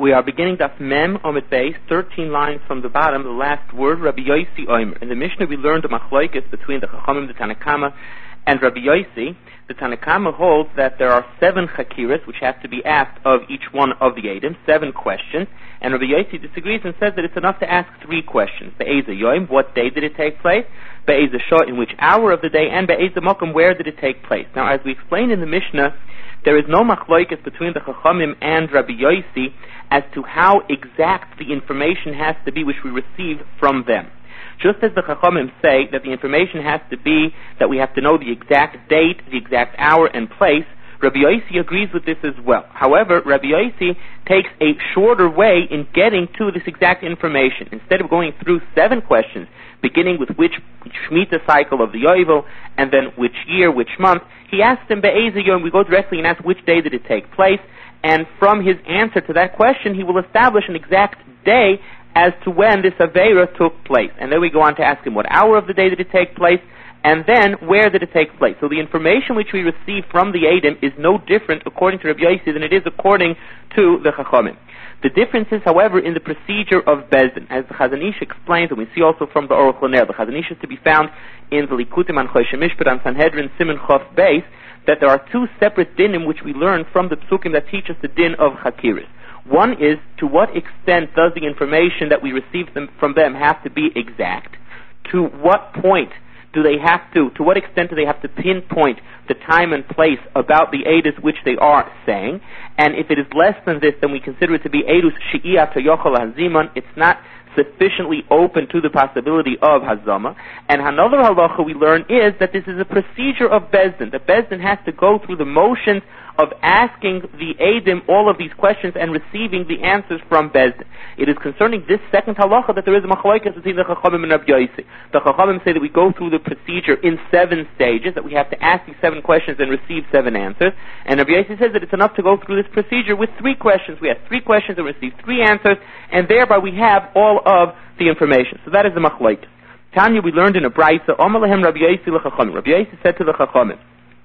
We are beginning Daf Mem Amud Beis, 13 lines from the bottom, the last word, Rabbi Yossi Omer. In the Mishnah we learned the machlokes between the Chachamim, the Tanna Kama, and Rabbi Yossi. The Tanna Kama holds that there are 7 chakiras which have to be asked of each one of the Eidim, 7 questions, and Rabbi Yossi disagrees and says that it's enough to ask 3 questions. Be'ez Yom, what day did it take place? Be'ez Shah, in which hour of the day? And Be'ez Mokum, where did it take place? Now, as we explained in the Mishnah, there is no machlokes between the Chachamim and Rabbi Yossi as to how exact the information has to be which we receive from them. Just as the Chachamim say that the information has to be that we have to know the exact date, the exact hour and place, Rabbi Yossi agrees with this as well. However, Rabbi Yossi takes a shorter way in getting to this exact information. Instead of going through 7 questions, beginning with which Shemitah cycle of the Yovel, and then which year, which month, he asks him, Be'ez Yom, we go directly and ask which day did it take place, and from his answer to that question, he will establish an exact day as to when this Aveira took place. And then we go on to ask him what hour of the day did it take place, and then where did it take place. So the information which we receive from the Eidim is no different according to Rabbi Yossi than it is according to the Chachamim. The difference is, however, in the procedure of Bezdin. As the Chazon Ish explains, and we see also from the Aruch LaNer, the Chazon Ish is to be found in the Likutim and Choshe Mishpat and Sanhedrin Siman Chof Beis, that there are 2 separate dinim which we learn from the Psukim that teach us the din of Chakiris. One is, to what extent does the information that we receive from them have to be exact? To what point do they have to what extent do they have to pinpoint the time and place about the Eidus which they are saying? And if it is less than this, then we consider it to be Eidus She'iyat Yochel Haziman. It's not sufficiently open to the possibility of Hazama. And another halacha we learn is that this is a procedure of Bezdin. The Bezdin has to go through the motions of asking the Eidim all of these questions and receiving the answers from Bezdin. It is concerning this second halacha that there is a machlokes between the Chachamim and Rabbi Yossi. The Chachamim say that we go through the procedure in 7 stages, that we have to ask these 7 questions and receive 7 answers. And Rabbi Yossi says that it's enough to go through this procedure with 3 questions. We have 3 questions and receive 3 answers, and thereby we have all of the information. So that is the machlokes. Tanya, we learned in a brayso, Amar lahem Rabbi Yossi l'Chachamim. Rabbi Yossi said to the Chachamim,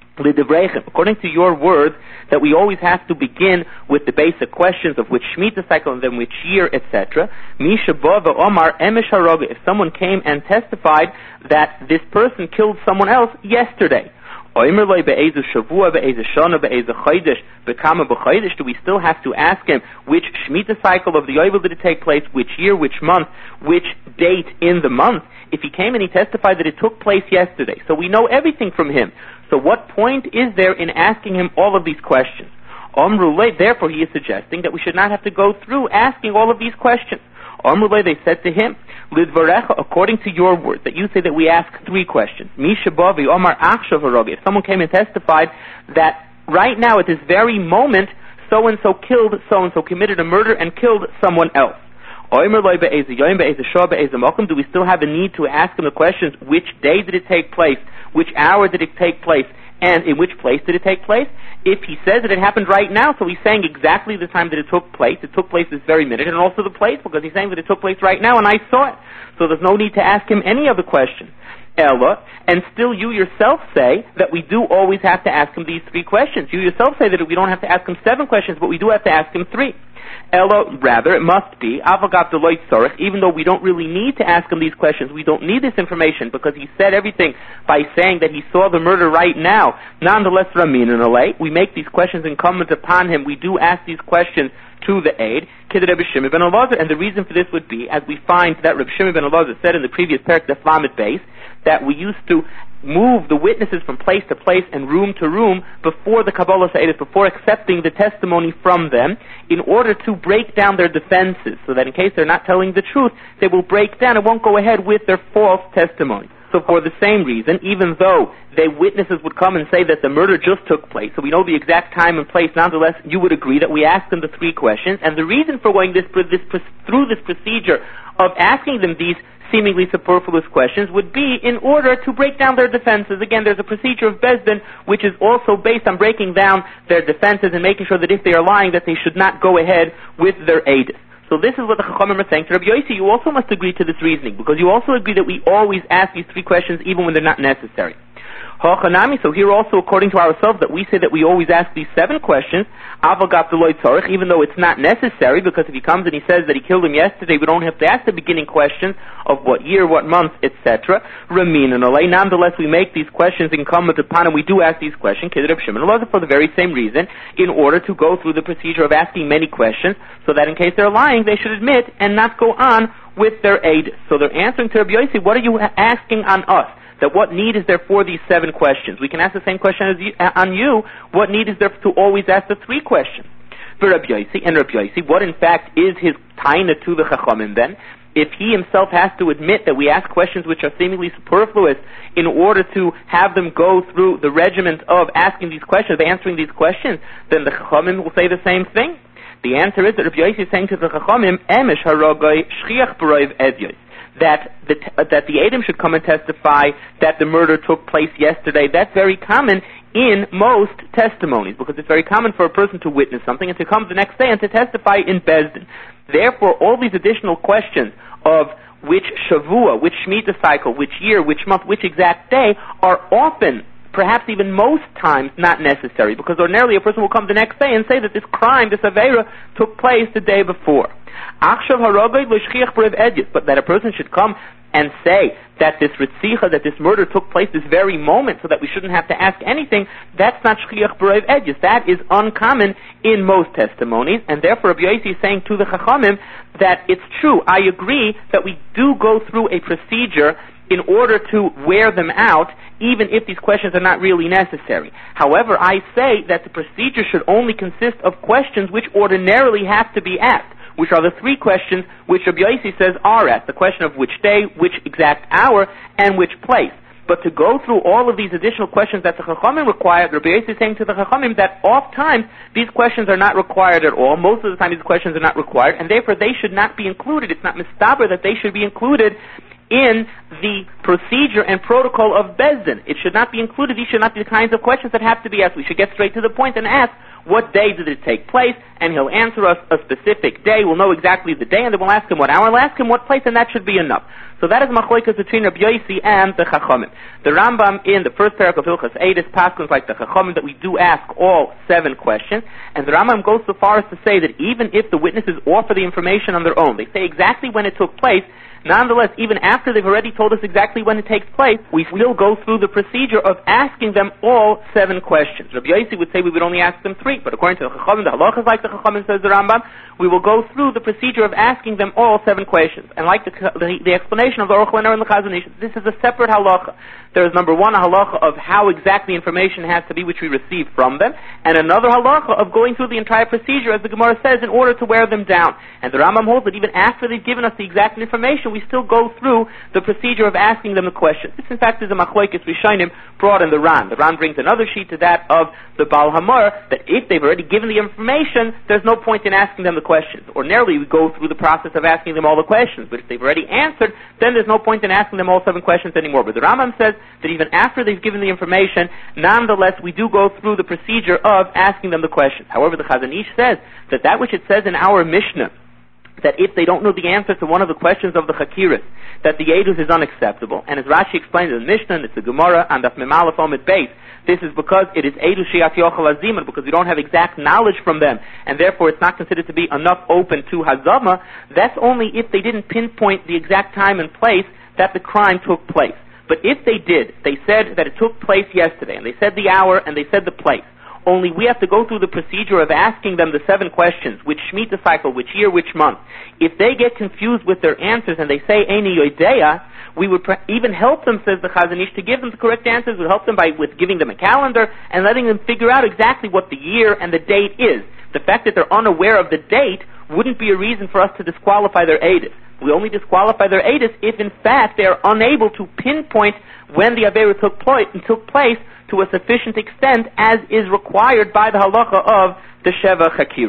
according to your words, that we always have to begin with the basic questions of which Shemitah cycle and then which year, etc. Misha Bava Omar Emesh Haroga, if someone came and testified that this person killed someone else yesterday, do we still have to ask him which Shemitah cycle of the Yovel did it take place, which year, which month, which date in the month? If he came and he testified that it took place yesterday, so we know everything from him. So what point is there in asking him all of these questions? Therefore he is suggesting that we should not have to go through asking all of these questions. They said to him, according to your word, that you say that we ask 3 questions. If someone came and testified that right now at this very moment, so-and-so killed so-and-so, committed a murder and killed someone else. Do we still have a need to ask him the questions, which day did it take place, which hour did it take place, and in which place did it take place? If he says that it happened right now, so he's saying exactly the time that it took place this very minute, and also the place, because he's saying that it took place right now, and I saw it. So there's no need to ask him any other questions. Ella, and still you yourself say that we do always have to ask him these 3 questions. You yourself say that we don't have to ask him 7 questions, but we do have to ask him 3. Ella, rather, it must be, even though we don't really need to ask him these questions, we don't need this information, because he said everything by saying that he saw the murder right now. Nonetheless, we make these questions incumbent upon him. We do ask these questions to the aid, and the reason for this would be, as we find that Reb Shimon ben Elazar said in the previous parak, the Lamed Beis, that we used to move the witnesses from place to place and room to room before the Kabbalah Sa'edus, before accepting the testimony from them, in order to break down their defenses, so that in case they're not telling the truth, they will break down and won't go ahead with their false testimony. So for the same reason, even though witnesses would come and say that the murder just took place, so we know the exact time and place, nonetheless, you would agree that we ask them the 3 questions, and the reason for going through this procedure of asking them these seemingly superfluous questions would be in order to break down their defenses. Again, there's a procedure of Bezdin which is also based on breaking down their defenses and making sure that if they are lying, that they should not go ahead with their aid. So this is what the Chachamim are saying to Rabbi Yossi. You also must agree to this reasoning, because you also agree that we always ask these 3 questions even when they're not necessary. So here also, according to ourselves, that we say that we always ask these 7 questions, even though it's not necessary, because if he comes and he says that he killed him yesterday, we don't have to ask the beginning questions of what year, what month, etc. Nonetheless, we make these questions incumbent upon, and we do ask these questions, for the very same reason, in order to go through the procedure of asking many questions, so that in case they're lying, they should admit and not go on with their aid. So they're answering to Rabbi Yossi, what are you asking on us? That what need is there for these 7 questions? We can ask the same question on you. What need is there to always ask the 3 questions? For Rabbi Yossi, what in fact is his taina to the Chachamim then? If he himself has to admit that we ask questions which are seemingly superfluous in order to have them go through the regiment of asking these questions, of answering these questions, then the Chachamim will say the same thing. The answer is that Rabbi Yossi is saying to the Chachamim, Emesh harogai shchiach b'roiv edyos, that the Edom should come and testify that the murder took place yesterday. That's very common in most testimonies, because it's very common for a person to witness something and to come the next day and to testify in Beis Din. Therefore, all these additional questions of which Shavua, which Shemitah cycle, which year, which month, which exact day, are often, perhaps even most times, not necessary, because ordinarily a person will come the next day and say that this crime, this Aveira, took place the day before. But that a person should come and say that this Ritzicha, that this murder took place this very moment, so that we shouldn't have to ask anything, that's not Shchiach B'Roiv Edyos. That is uncommon in most testimonies, and therefore Rabbi Yossi is saying to the Chachamim that it's true, I agree that we do go through a procedure in order to wear them out, even if these questions are not really necessary. However, I say that the procedure should only consist of questions which ordinarily have to be asked, which are the 3 questions which Rabbi Yossi says are asked: the question of which day, which exact hour, and which place. But to go through all of these additional questions that the Chachamim require, Rabbi Yossi is saying to the Chachamim that oft times these questions are not required at all. Most of the time these questions are not required, and therefore they should not be included. It's not mistaber that they should be included in the procedure and protocol of Beis Din. It should not be included. These should not be the kinds of questions that have to be asked. We should get straight to the point and ask, what day did it take place? And he'll answer us a specific day. We'll know exactly the day, and then we'll ask him what hour, and we'll ask him what place, and that should be enough. So that is machlokes between Rabbi Yossi and the Chachamim. The Rambam in the first parak of Hilchos Eidus paskins like the Chachamim that we do ask all 7 questions, and the Rambam goes so far as to say that even if the witnesses offer the information on their own, they say exactly when it took place, nonetheless, even after they've already told us exactly when it takes place, we still go through the procedure of asking them all 7 questions. Rabbi Yossi would say we would only ask them 3, but according to the Chachamim, the halacha is like the Chachamim, says the Rambam, we will go through the procedure of asking them all 7 questions. And like the explanation of the Aruch LaNer and the Chazon Ish, this is a separate halacha. There is, number 1, a halacha of how exactly information has to be which we receive from them, and another halacha of going through the entire procedure, as the Gemara says, in order to wear them down. And the Rambam holds that even after they've given us the exact information, we still go through the procedure of asking them the question. This, in fact, is a machlokes Rishonim brought in the Ran. The Ran brings another sheet to that of the Baal Hamor, that if they've already given the information, there's no point in asking them the questions. Ordinarily, we go through the process of asking them all the questions, but if they've already answered, then there's no point in asking them all 7 questions anymore. But the Rambam says that even after they've given the information, nonetheless, we do go through the procedure of asking them the questions. However, the Chazon Ish says that which it says in our Mishnah, that if they don't know the answer to one of the questions of the Chakiris, that the Eidus is unacceptable. And as Rashi explains in the Mishnah, and it's a Gemara, and Daf Mem Aleph Omid Beis, this is because it is Eidus She'at Yochel Azimah, because we don't have exact knowledge from them, and therefore it's not considered to be enough open to Hazama. That's only if they didn't pinpoint the exact time and place that the crime took place. But if they did, they said that it took place yesterday, and they said the hour, and they said the place, only we have to go through the procedure of asking them the 7 questions, which Shemitah cycle, which year, which month. If they get confused with their answers and they say Eini Yodeya, we would even help them, says the Chazon Ish, to give them the correct answers. We would help them with giving them a calendar and letting them figure out exactly what the year and the date is. The fact that they're unaware of the date wouldn't be a reason for us to disqualify their Eidus. We only disqualify their Eidus if, in fact, they are unable to pinpoint when the Aveira took place to a sufficient extent as is required by the halacha of the Sheva Chakiris.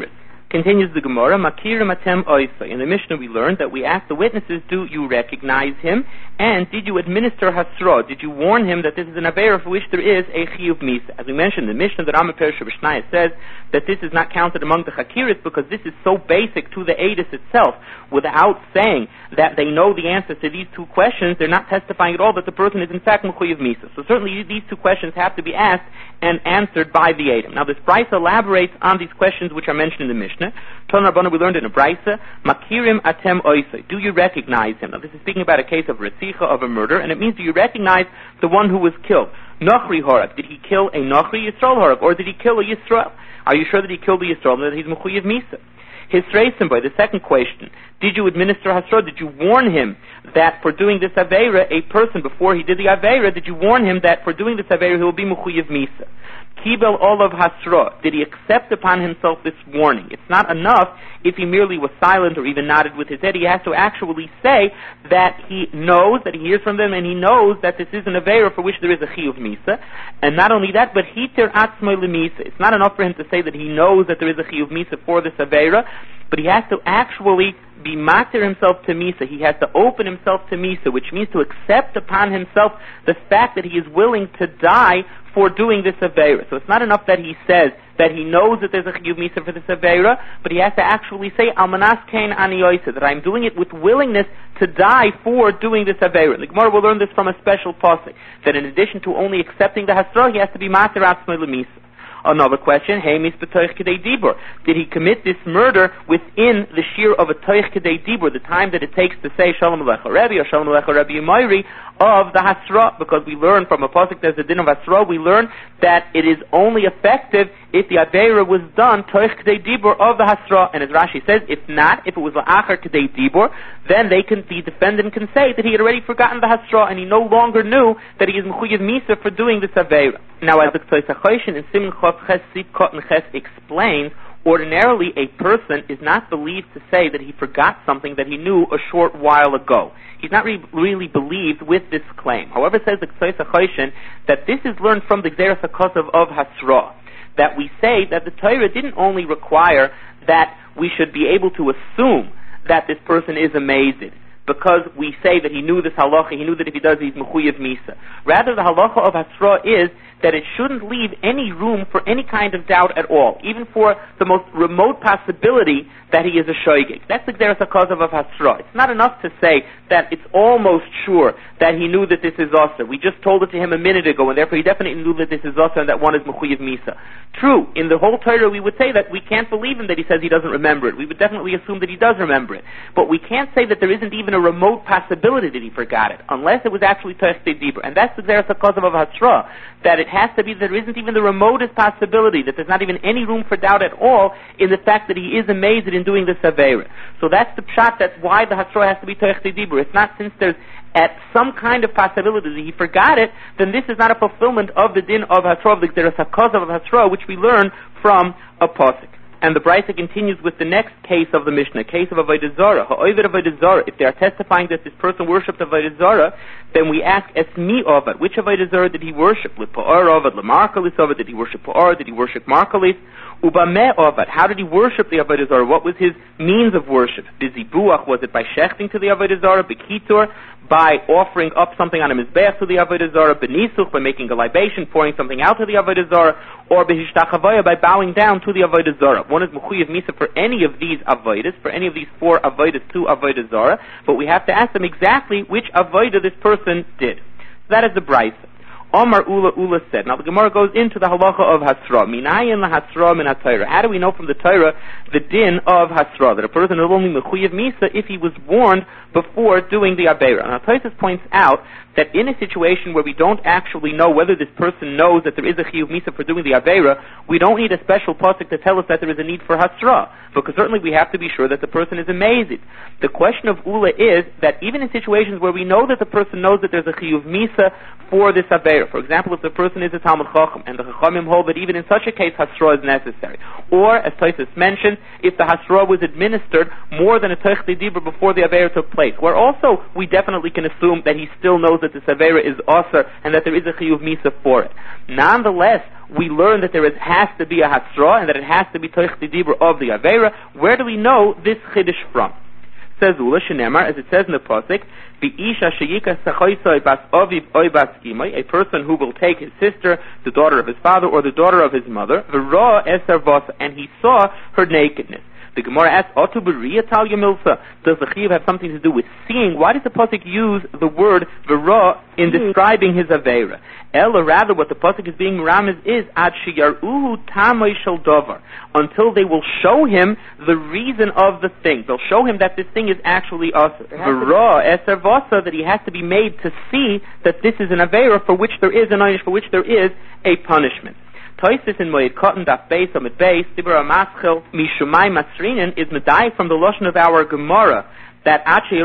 Continues the Gemara, Makirim atem oisai. In the Mishnah we learned that we asked the witnesses, do you recognize him? And did you administer hasra? Did you warn him that this is an avera for which there is a chiyuv misa? As we mentioned, the Mishnah that Amar Perish Mishnaya says that this is not counted among the chakiris because this is so basic to the edus itself. Without saying that they know the answers to these two questions, they're not testifying at all that the person is in fact mechuyev misa. So certainly these two questions have to be asked and answered by the edom. Now this brisa elaborates on these questions which are mentioned in the Mishnah. Ton Rabbana, we learned in a brisa, Makirim atem oisai. Do you recognize him? Now this is speaking about a case of resicha, of a murder, and it means do you recognize the one who was killed? Nochri Horag. Did he kill a Nochri Yisrael Horag, or did he kill a Yisrael? Are you sure that he killed a Yisrael and that he's mechuyev misa? His Reisimboy, the second question, did you administer hasra? Did you warn him that for doing this aveira, a person before he did the aveira, did you warn him that for doing this aveira he will be mechuyev misa? Kibel olav hasra. Did he accept upon himself this warning? It's not enough if he merely was silent or even nodded with his head. He has to actually say that he knows, that he hears from them, and he knows that this is an aveira for which there is a chiyuv misa. And not only that, but hiter atzmoi lemisa. It's not enough for him to say that he knows that there is a chiyuv misa for this aveira, but he has to actually be matir himself to misa. He has to open himself to misa, which means to accept upon himself the fact that he is willing to die for doing this aveira. So it's not enough that he says that he knows that there's a chiyuv misa for this aveira, but he has to actually say almanas kain ani yoisa, that I'm doing it with willingness to die for doing this aveira. The Gemara will learn this from a special pasuk, that in addition to only accepting the hasra, he has to be matir atzmoi lemisa. Another question, did he commit this murder within the shear of a toich kedei dibur, the time that it takes to say Shalom Alecha Rebbe or Shalom Alecha Rebbe Yomayri of the hasra? Because we learn from a pasuk there's a din of hasra, we learn that it is only effective if the aveira was done toich kedei dibur of the hasra. And as Rashi says, if not, if it was la'achar kedei dibur, then the defendant can say that he had already forgotten the hasra and he no longer knew that he is mechuyev misa for doing this aveira. Now, as the Ktosach Choshen in Siman Chav Ches Sif Kotten Ches explains, ordinarily a person is not believed to say that he forgot something that he knew a short while ago. He's not really believed with this claim. However, says the Ktosach Choshen that this is learned from the Gzeras HaKosav of Hasra, that we say that the Torah didn't only require that we should be able to assume that this person is a mazid, because we say that he knew this halacha, he knew that if he does, he's mechuyev misa. Rather, the halacha of hasra is that it shouldn't leave any room for any kind of doubt at all, even for the most remote possibility that he is a shoygig. That's the Gzeras HaKosav of hasra. It's not enough to say that it's almost sure that he knew that this is Asa. We just told it to him a minute ago, and therefore he definitely knew that this is Asa and that one is mechuyev misa. True, in the whole Torah we would say that we can't believe him that he says he doesn't remember it. We would definitely assume that he does remember it. But we can't say that there isn't even a remote possibility that he forgot it, unless it was actually toich kedei dibur. And that's the Gzeras HaKosav of hasra, that it has to be that there isn't even the remotest possibility, that there's not even any room for doubt at all in the fact that he is amazed in doing this aveira. So that's the pshat, that's why the hasra has to be toich kedei dibur. It's not since there's at some kind of possibility that he forgot it, then this is not a fulfillment of the din of hasra, of the Gzeras HaKosav of hasra, which we learn from a pasuk. And the Brisa continues with the next case of the Mishnah, case of Avodah Zarah. Ha'ovid Avodah Zarah. If they are testifying that this person worshipped Avodah Zarah, then we ask, Esmi Ovad, which Avodah Zarah did he worship? L'Pa'ar Ovad, L'Markalis Ovad, did he worship Pa'ar, did he worship Markalis? Ubameh Ovad, how did he worship the Avodah Zarah? What was his means of worship? Bizibuach, was it by shechting to the Avodah Zarah? Bekitur, by offering up something on a mizbeach to the Avodah Zarah? Benisuch, by making a libation, pouring something out to the Avodah Zarah? Or Behishtachavaya, by bowing down to the Avodah Zarah? One is mechuyev misa for any of these avodas, for any of these four avodas to Avodah Zarah, but we have to ask them exactly which avodah this person did. So that is the Brisa. Omar Ula said. Now the Gemara goes into the halacha of hasra. Minayin lahasra min haTorah. How do we know from the Torah the din of hasra, that a person is only mechuyev misa if he was warned before doing the aveira? And Tosfos points out that in a situation where we don't actually know whether this person knows that there is a chiyuv misa for doing the aveira, we don't need a special pasuk to tell us that there is a need for hasra, because certainly we have to be sure that the person is amazed. The question of Ula is that even in situations where we know that the person knows that there's a chiyuv misa for this aveira, for example, if the person is a Talmud Chacham and the Chachamim hold that even in such a case hasra is necessary, or as Tosfos mentioned, if the hasra was administered more than a toich kedei dibur before the aveira took place, where also we definitely can assume that he still knows that this aveira is aser and that there is a chiyuv misa for it. Nonetheless, we learn that has to be a hasra and that it has to be toich kedei dibur of the aveira. Avera. Where do we know this Chiddush from? Says Ula Shenemar, as it says in the pasuk, a person who will take his sister, the daughter of his father, or the daughter of his mother, and he saw her nakedness. The Gemara asks, does the Chiyuv have something to do with seeing? Why does the pasuk use the word V'ra in describing his Aveira? Ella, rather, what the pasuk is being ramez is Ad sheyaruhu tamay shel davar, until they will show him the reason of the thing. They'll show him that this thing is actually asur. V'ra eser vasa, that he has to be made to see that this is an Aveira for which there is an einish, for which there is a punishment. Toisis in Moed Cotton Daf Beis Amid Beis Dibur Amaschil Mishumai Masrinin is medai from the lashon of our Gemara that actually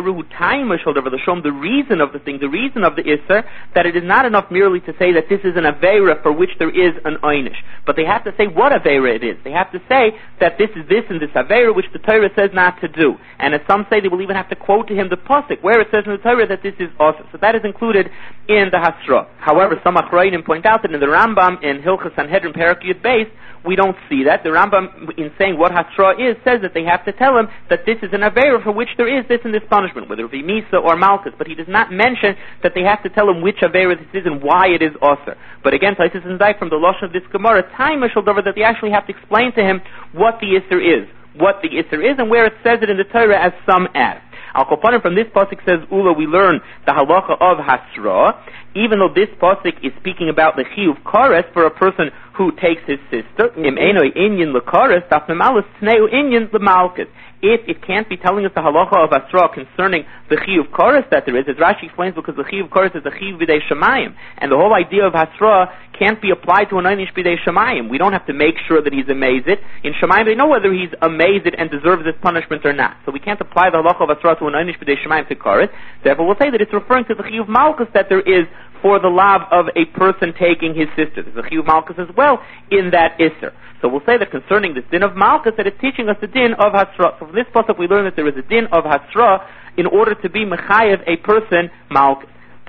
the reason of the thing, the reason of the Isser, that it is not enough merely to say that this is an Aveira for which there is an Einish, but they have to say what Aveira it is. They have to say that this is this and this Aveira which the Torah says not to do. And as some say, they will even have to quote to him the Pasuk where it says in the Torah that this is also. So that is included in the Hasra. However, some Achrayim point out that in the Rambam in Hilchas Sanhedrin Perek Yud Beis, we don't see that. The Rambam, in saying what Hasra is, says that they have to tell him that this is an Aveira for which there is this and this punishment, whether it be Misa or Malchus, but he does not mention that they have to tell him which Aveira this is and why it is Osir. But again, Taisus and Dai from the lashon of this Gemara, that they actually have to explain to him what the Isser is, and where it says it in the Torah as some add. Al-Kopanim from this pasuk says, Ula, we learn the halacha of Hasra, even though this pasuk is speaking about the chiyuv kares for a person who takes his sister. Im enoi inyan lekares, daf memalas tneu inyan lemalkus. If it can't be telling us the halacha of Asra concerning the chiyuv kares that there is, as Rashi explains, because the chiyuv kares is the chiyuv b'dei shemayim, and the whole idea of Hasra can't be applied to an einish b'dei shemayim. We don't have to make sure that he's amazed. In shemayim, they know whether he's amazed and deserves this punishment or not. So we can't apply the halacha of Asra to an einish b'dei shemayim to kares. Therefore, we'll say that it's referring to the chiyuv malchus that there is for the lav of a person taking his sister. There's a chiyuv malchus as well in that isser. So we'll say that concerning this din of malchus, that it's teaching us the din of hasra. So from this pasuk we learn that there is a din of hasra in order to be mechayev a person malchus.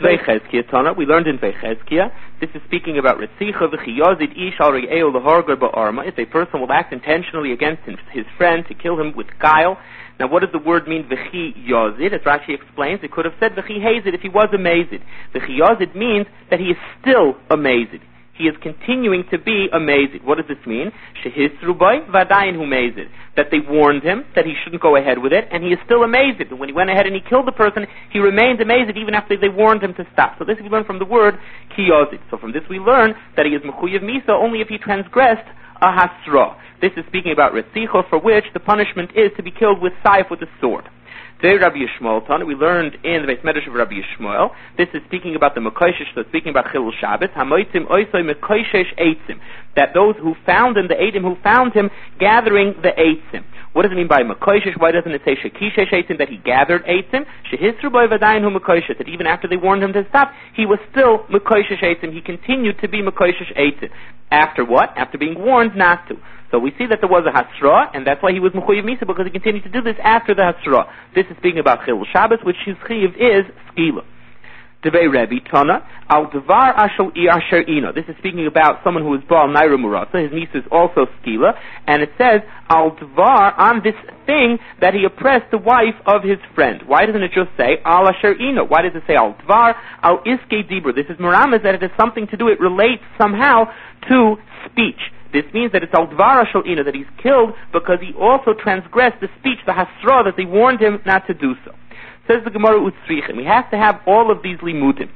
We learned in Vechezkiah, this is speaking about Retzicha v'chiyazid ish al re'eo l'hargar ba'arma, if a person will act intentionally against his friend to kill him with guile. Now what does the word mean, v'chiyazid? As Rashi explains, it could have said v'chiyazid if he was amazed. V'chiyazid means that he is still amazed. He is continuing to be amazed. What does this mean? Shehisrubai v'adayin humazed. That they warned him that he shouldn't go ahead with it, and he is still amazed. And when he went ahead and he killed the person, he remained amazed even after they warned him to stop. So this we learn from the word kiyazid. So from this we learn that he is mechuyev misa only if he transgressed a hasra. This is speaking about retzicha, for which the punishment is to be killed with saif, with a sword. Today, Rabbi Yishmael Tana, we learned in the Beis Medrash of Rabbi Yishmael. This is speaking about the Mekoshesh, so speaking about Chilul Shabbos. Hamoitzim oisoi Mekoshesh eitzim. That those who found him, the Eidim who found him, gathering the eitzim. What does it mean by Mekoshesh? Why doesn't it say Shekishesh eitzim, that he gathered eitzim? Shehisru boi v'dayin hu Mekoshesh, that even after they warned him to stop, he was still Mekoshesh eitzim. He continued to be Mekoshesh eitzim. After what? After being warned not to. So we see that there was a hasra, and that's why he was mechuyev misa, because he continued to do this after the hasra. This is speaking about Chilul Shabbos, which his chiyuv is skila. Devei Rebbe Tana al devar ashal asher ino. This is speaking about someone who is baal naira murasa. His niece is also skila, and it says al devar, on this thing that he oppressed the wife of his friend. Why doesn't it just say al asher ino? Why does it say al devar al iske dibur? This is merames, that it has something to do. It relates somehow to speech. This means that it's al-dvar shel ina, that he's killed because he also transgressed the speech, the hasra, that they warned him not to do so. Says the Gemara Utzrichen, we have to have all of these limudim.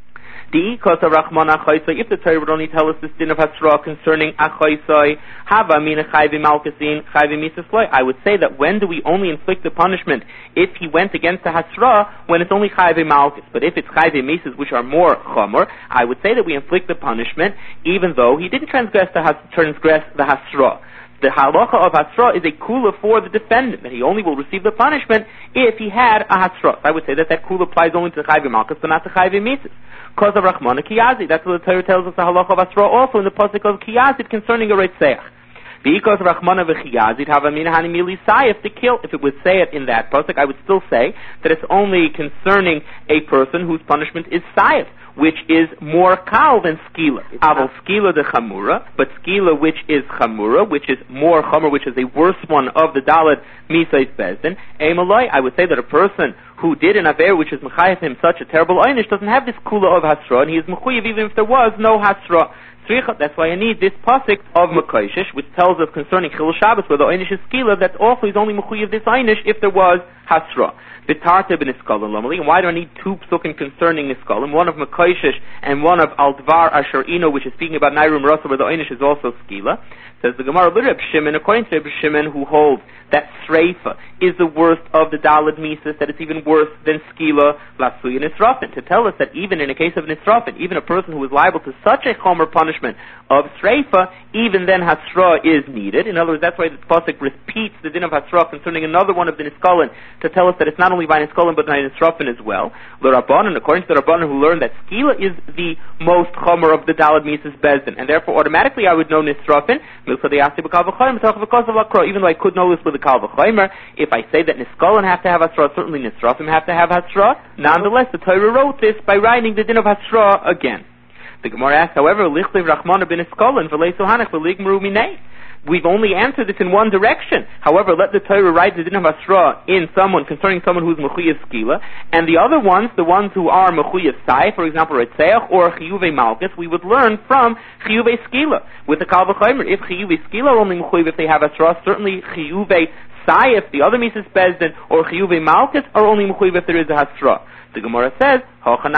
If the Torah would only tell us this din of hasra concerning achoisoi, hava mina chayvi malkasin, chayvi misasloi, I would say that when do we only inflict the punishment if he went against the hasra, when it's only chayvi malkas? But if it's chayvi misas, which are more chomer, I would say that we inflict the punishment even though he didn't transgress the hasra. The halacha of hasra is a kula for the defendant, that he only will receive the punishment if he had a hasra. I would say that kula applies only to the chayvi malkas, but not to chayvi misas. Because of Rachmana Kiyazid. That's what the Torah tells us the halacha of Asra also in the pasuk of Kiyazid concerning a Reitzeach. Because of Rachmana v'Kiyazid have a mina hanimili sayif to kill. If it would say it in that pasuk, I would still say that it's only concerning a person whose punishment is sayif. which is more kal than skila. Aval skila de chamura, but skila which is chamura, which is more chamur, which is a worse one of the dalad misais bezdin. Emaloi, I would say that a person who did an aver which is mechayev him such a terrible einish doesn't have this kula of hasra, and he is mechuyev even if there was no hasra. That's why I need this pasuk of Mekoshish, which tells us concerning Chilul Shabbos, where the einish is skila, that also is only mechuyev this einish if there was hasra. V'tarta b'niskolim lomali. And why do I need two psukim concerning niskolim? One of Mekoshish and one of Aldvar Asher Ino, which is speaking about Nairum Rasa, where the einish is also skila. Says the Gemara, Reb Shimon, according to Reb Shimon, who holds that Sreifa is the worst of the Dalad Mises, that it's even worse than Skila, Lasuya, Nisrafin. To tell us that even in a case of Nisrafin, even a person who is liable to such a chomer punishment of Sreifa, even then Hasra is needed. In other words, that's why the Pasuk repeats the din of Hasra concerning another one of the Niskolin to tell us that it's not only by Niskolin but by Nisrafin as well. The Rabbanan, according to the Rabbanan who learned that Skila is the most chomer of the Dalad Mises Bezdin, and therefore automatically I would know Nisrafin, even though I could know this with the Kal V'chomer. If I say that Niskolin have to have Hasra, certainly Nisrafim have to have Hasra. Nonetheless, the Torah wrote this by writing the din of Hasra again. The Gemara asks, however, Lichlev Rachmana ben Niskolin v'lei Sohanach v'ligmru minei. We've only answered this in one direction. However, let the Torah write the din of Hasra in someone, concerning someone who's Mechuyev Skila, and the other ones, the ones who are Mechuyev Sai, for example, Retzeach or Chiyuve Malchus, we would learn from Chiyuve Skila. With the Kal V'chomer, if Chiyuve Skila are only Mechuyev if they have Hasra, certainly Chiyuve Sai, if the other Mises Bezdin, or Chiyuve Malchus are only Mechuyev if there is a Hasra. The Gemara says, in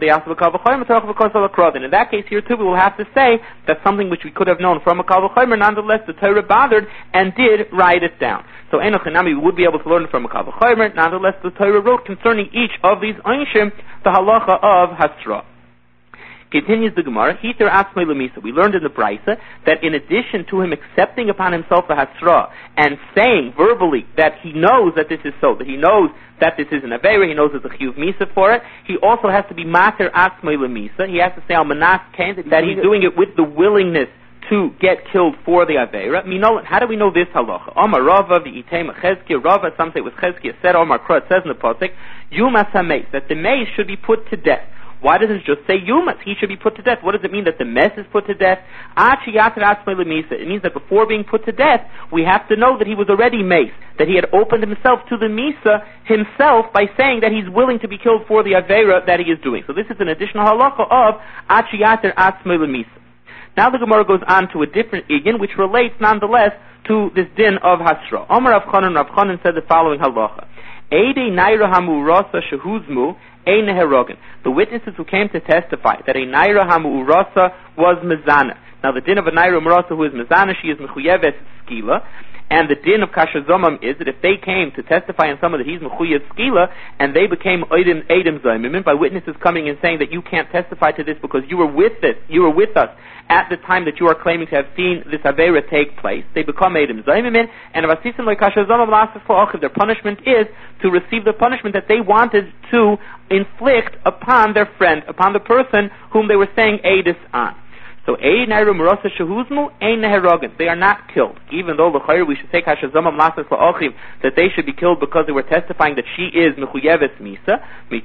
that case here too we will have to say that something which we could have known from a Kal V'chomer, nonetheless the Torah bothered and did write it down. So Enochinami, we would be able to learn from a Kal V'chomer, nonetheless the Torah wrote concerning each of these Einshim the halacha of Hasra. Continues the Gemara, Hiter Atzmei Lemisa. We learned in the Brisa that in addition to him accepting upon himself the Hasra and saying verbally that he knows that this is so, that he knows that this is an Aveira, he knows there's a Chiyuv Misa for it, he also has to be Mater Atzmei Lemisa. He has to say Al Manas Kain, that he's doing it with the willingness to get killed for the Aveira. How do we know this halacha? Omar Rava v'itema Chezkiah. Rava, some say it was Chezkiah, said Omar Kra, it says in the Pasuk, Yumas HaMeis, that the Meis should be put to death. Why doesn't it just say Yumas? He should be put to death. What does it mean that the mess is put to death? It means that before being put to death, we have to know that he was already mace, that he had opened himself to the Misa himself by saying that he's willing to be killed for the Aveira that he is doing. So this is an additional halacha of Achiyater Atzmei Lemisa. Now the Gemara goes on to a different igin, which relates nonetheless to this din of Hasra. Omar Rav Chanan said the following halacha. Eidei Naira Hamurasa Shehuzmu Ein Neherogen. The witnesses who came to testify that a Naira Hamurasa was Mezana. Now the din of a Naira Hamurasa who is Mezana, she is Mechuyeves Skila. And the din of Kasher Zomam is that if they came to testify on someone that he's Mechuyev Skila, and they became Eidim Zomim by witnesses coming and saying that you can't testify to this because you were with us at the time that you are claiming to have seen this Aveira take place, they become Eidim Zomim, and Avasisim like Kasher Zomam lasted for Achiv. Their punishment is to receive the punishment that they wanted to inflict upon their friend, upon the person whom they were saying Eidis on. So, they are not killed. Even though we should say that they should be killed because they were testifying that she is Mechuyeves Misa,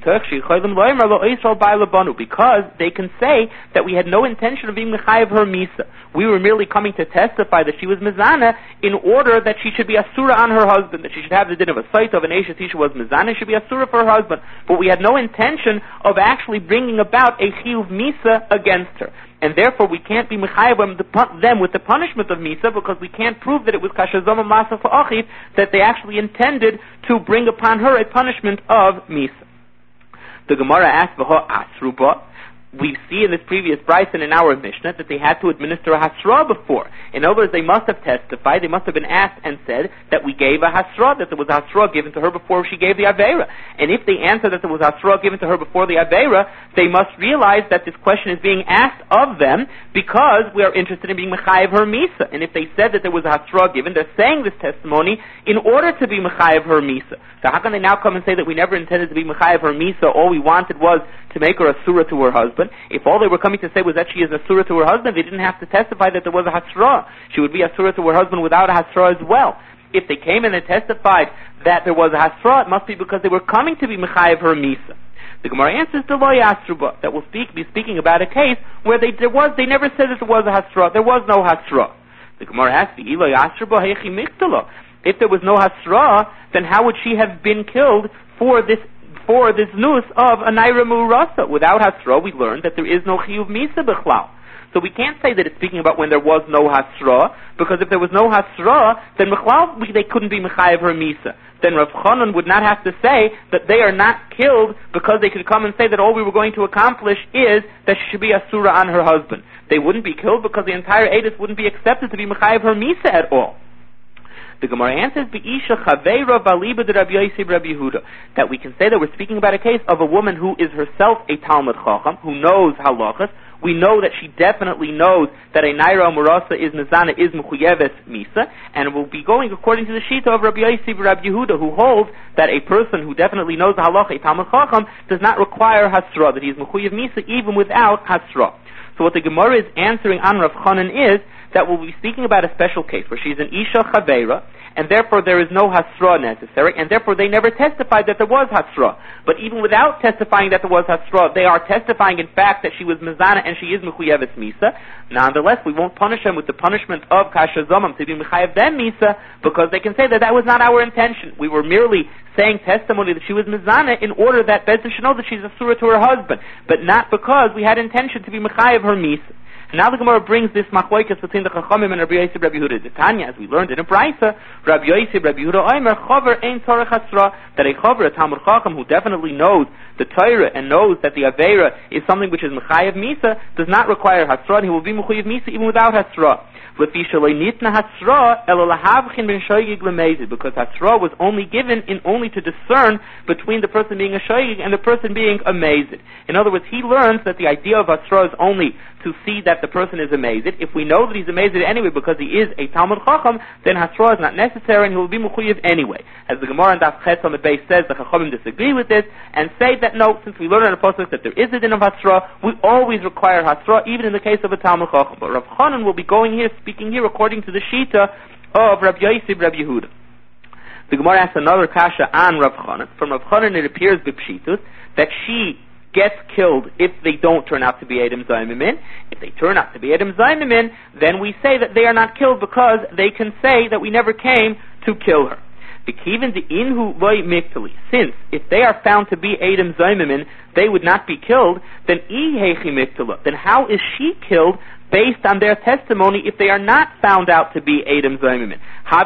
because they can say that we had no intention of being Mechayev her Misa. We were merely coming to testify that she was Mizana in order that she should be Asura on her husband, that she should have the din of a site of an Eshes Isha was Mizana, should be Asura for her husband. But we had no intention of actually bringing about a Chiyuv Misa against her. And therefore we can't be mechayev them with the punishment of Misa because we can't prove that it was Kasher Zomam Masa for Achiv, that they actually intended to bring upon her a punishment of Misa. The Gemara asks, V'ho Asruba. We see in this previous Bryson in our Mishnah that they had to administer a Hasra before. In other words, they must have testified, they must have been asked and said that we gave a Hasra, that there was a Hasra given to her before she gave the Aveira. And if they answer that there was a Hasra given to her before the Aveira, they must realize that this question is being asked of them because we are interested in being Mechayev her Misa. And if they said that there was a Hasra given, they're saying this testimony in order to be Mechayev her Misa. So how can they now come and say that we never intended to be Mechayev her Misa, all we wanted was to make her Asura to her husband? If all they were coming to say was that she is Asura to her husband, they didn't have to testify that there was a Hasra. She would be Asura to her husband without a Hasra as well. If they came in and testified that there was a Hasra, it must be because they were coming to be Mechayev her Misa. The Gemara answers the lo yasruba, that we'll be speaking about a case where they never said that there was a hasra. There was no hasra. The Gemara asks, lo yasruba hechi michtala. If there was no hasra, then how would she have been killed for this noose of a naira murasa? Without hasra, we learned that there is no chiyuv misa b'chlal. So we can't say that it's speaking about when there was no hasra, because if there was no hasra, then they couldn't be mechayev her misa. Then Rav Chanan would not have to say that they are not killed because they could come and say that all we were going to accomplish is that she should be asura on her husband. They wouldn't be killed because the entire edus wouldn't be accepted to be mechayev her misa at all. The Gemara answers, B'isha chaveira v'aliba de Rabbi Yossi Rabbi Yehuda, that we can say that we're speaking about a case of a woman who is herself a Talmud Chacham, who knows halachas. We know that she definitely knows that a naira murasa is mezana, is mechuyeves misa, and will be going according to the shita of Rabbi Yossi Rabbi Yehuda, who holds that a person who definitely knows the halacha, a Talmud Chacham, does not require hasra, that he is mechuyev misa even without hasra. So what the Gemara is answering on Rav Chanan is that we'll be speaking about a special case where she's an Isha Chaveira, and therefore there is no Hasra necessary, and therefore they never testified that there was Hasra. But even without testifying that there was Hasra, they are testifying in fact that she was Mizana and she is Mechuyeves Misa. Nonetheless, we won't punish them with the punishment of Kasha Zomam to be Mechayev them Misa, because they can say that that was not our intention. We were merely saying testimony that she was Mizana in order that Bezdin should know that she's a surah to her husband, but not because we had intention to be Mechayev her Misa. Now the Gemara brings this machloikas between the Chachamim and Rabbi Yossi Rabbi Yehuda. The Tanya, as we learned in a Brisa, Rabbi Yossi Rabbi Yehuda Omer Chaver Ein Torah Chasra, that a Chaver, a Talmud Chacham who definitely knows the Torah and knows that the Aveira is something which is Mechayev Misa, does not require Hasra, and he will be Mechayev Misa even without Hasra. Because Hasra was only given only to discern between the person being a shoyig and the person being amazed. In other words, he learns that the idea of Hasra is only to see that the person is amazed. If we know that he's amazed anyway because he is a Talmud Chacham, then Hasra is not necessary and he will be Mechuyev anyway. As the Gemara and Daf Ches on the base says, the Chachamim disagree with this and say that no, since we learn in the Pasuk that there is a din of Hasra, we always require Hasra even in the case of a Talmud Chacham. But Rav Chanan will be speaking here according to the Shita of Rabbi Yossi Rabbi Yehuda. The Gemara asks another kasha on Rav Chanan. From Rav Chanan it appears b'pshitus that she gets killed if they don't turn out to be Edom Zaymimin. If they turn out to be Edom Zaymimin, then we say that they are not killed because they can say that we never came to kill her. Since if they are found to be Edom Zaymimin, they would not be killed, then how is she killed based on their testimony if they are not found out to be Edom Zaymimin?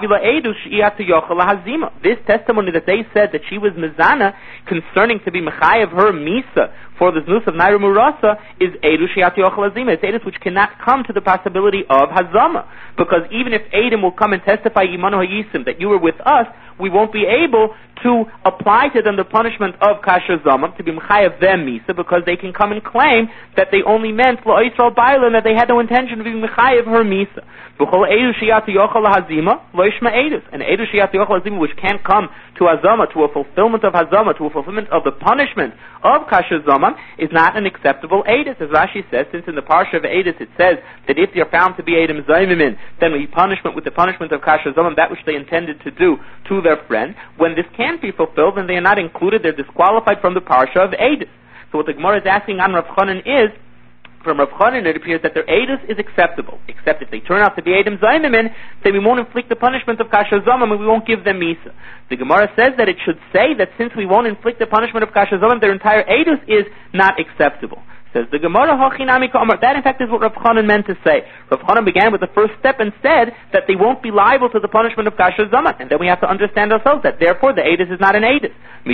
This testimony that they said that she was Mizana concerning to be Mechayev her Misa for the Znus of Naira Murasa is Edu Shiat Yochel Hazima. It's Edus which cannot come to the possibility of Hazama. Because even if Edom will come and testify Imanu Hayisim that you were with us, we won't be able to apply to them the punishment of Kasher Zama, to be Mechayev them Misa, because they can come and claim that they only meant Lo Yisrael Baila and that they had no intention of being Mechayev her Misa. B'chol Edu Shiat Yochel Hazima, Lo Yishma Edus. And Edu Shiat Yochel Hazima, which can't come to Hazama, to a fulfillment of Hazama, to a fulfillment of the punishment of Kasher Zama, is not an acceptable Edus. As Rashi says, since in the Parsha of Edus it says that if you're found to be Edom Zaymimin, then we punishment with the punishment of Kasher Zama, that which they intended to do to their friend. When this can't be fulfilled, then they are not included, they're disqualified from the Parsha of Edus. So what the Gemara is asking on Rav Chanan is, from Rav Chanan it appears that their Edus is acceptable, except if they turn out to be Edom Zaymimin, then we won't inflict the punishment of Kasher Zomam and we won't give them Misa. The Gemara says that it should say that since we won't inflict the punishment of Kasher Zomam, their entire Edus is not acceptable. Says the Gemara, that in fact is what Rav Chanan meant to say. Rav Chanan began with the first step and said that they won't be liable to the punishment of Kasher Zomam, and then we have to understand ourselves that therefore the Edus is not an Edus.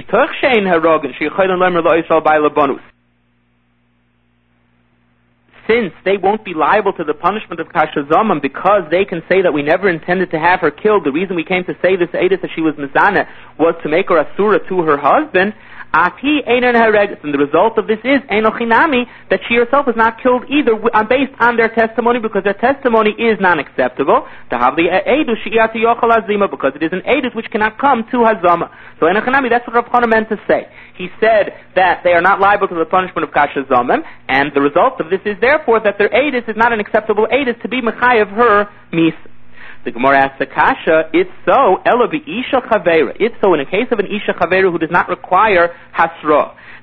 Since they won't be liable to the punishment of Kasher Zomam because they can say that we never intended to have her killed, the reason we came to say this Edus that she was Mizana was to make her Asura to her husband, and the result of this is Einochinami, that she herself was not killed either based on their testimony, because their testimony is non-acceptable. To have the Edus because it is an Edus which cannot come to Hazama. So Einochinami, that's what Rav Chanan meant to say. He said that they are not liable to the punishment of Kasher Zomam, and the result of this is therefore that their Edus is not an acceptable Edus to be Mechayev her Misa. The Gemara asks the kasha, if so, ela bi isha chaveira. If so, in a case of an isha chaveira who does not require hasra,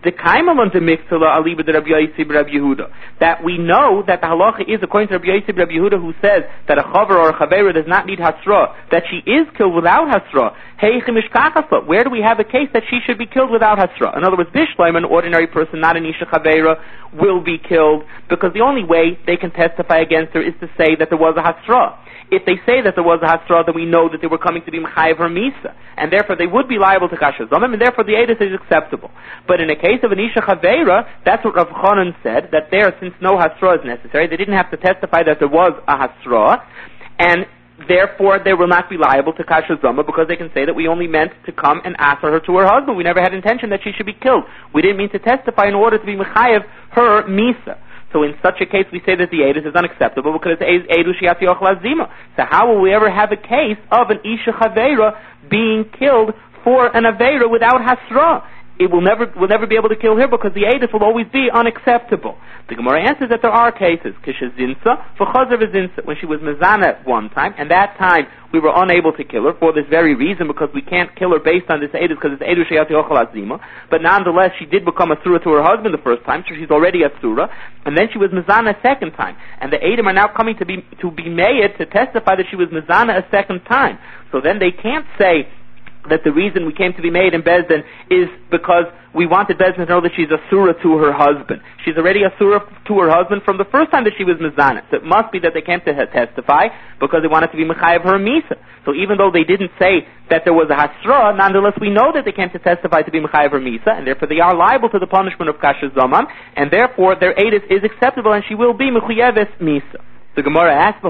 The Kaimalon de Miktala Aliba de Rabbi Yossi Rabbi Yehuda. That we know that the halacha is according to Rabbi Yossi Rabbi Yehuda, who says that a chaver or a chavera does not need hasra, that she is killed without hasra. Where do we have a case that she should be killed without hasra? In other words, Bishleim, an ordinary person, not an isha chavera, will be killed because the only way they can testify against her is to say that there was a hasra. If they say that there was a hasra, then we know that they were coming to be mechayev her misa, and therefore they would be liable to kasher zomim, and therefore the edus is acceptable. But in a case of an isha chavera, that's what Rav Chanan said, that there, since no hasra is necessary, they didn't have to testify that there was a hasra, and therefore they will not be liable to kasher zomim, because they can say that we only meant to come and offer her to her husband. We never had intention that she should be killed. We didn't mean to testify in order to be mechayev her misa. So in such a case, we say that the edus is unacceptable because it's edu shiat yochel azima. So how will we ever have a case of an isha chavera being killed for an avera without hasra? We'll never be able to kill her because the edus will always be unacceptable. The Gemara answers that there are cases. Kishazinsa for chazer v'zinsa, when she was mezana at one time, and that time we were unable to kill her for this very reason, because we can't kill her based on this edus, because it's edu sheyat yochel azima. But nonetheless, she did become a surah to her husband the first time, so she's already a surah. And then she was mezana a second time, and the edim are now coming to be made to testify that she was mezana a second time. So then they can't say that the reason we came to be made in Bezdin is because we wanted Bezdin to know that she's a surah to her husband. She's already a surah to her husband from the first time that she was mizana. So it must be that they came to testify because they wanted to be mechayev her misa. So even though they didn't say that there was a hasra, nonetheless we know that they came to testify to be mechayev her misa, and therefore they are liable to the punishment of kasher zomam, and therefore their edus is acceptable, and she will be mechayeves misa. The Gemara asks,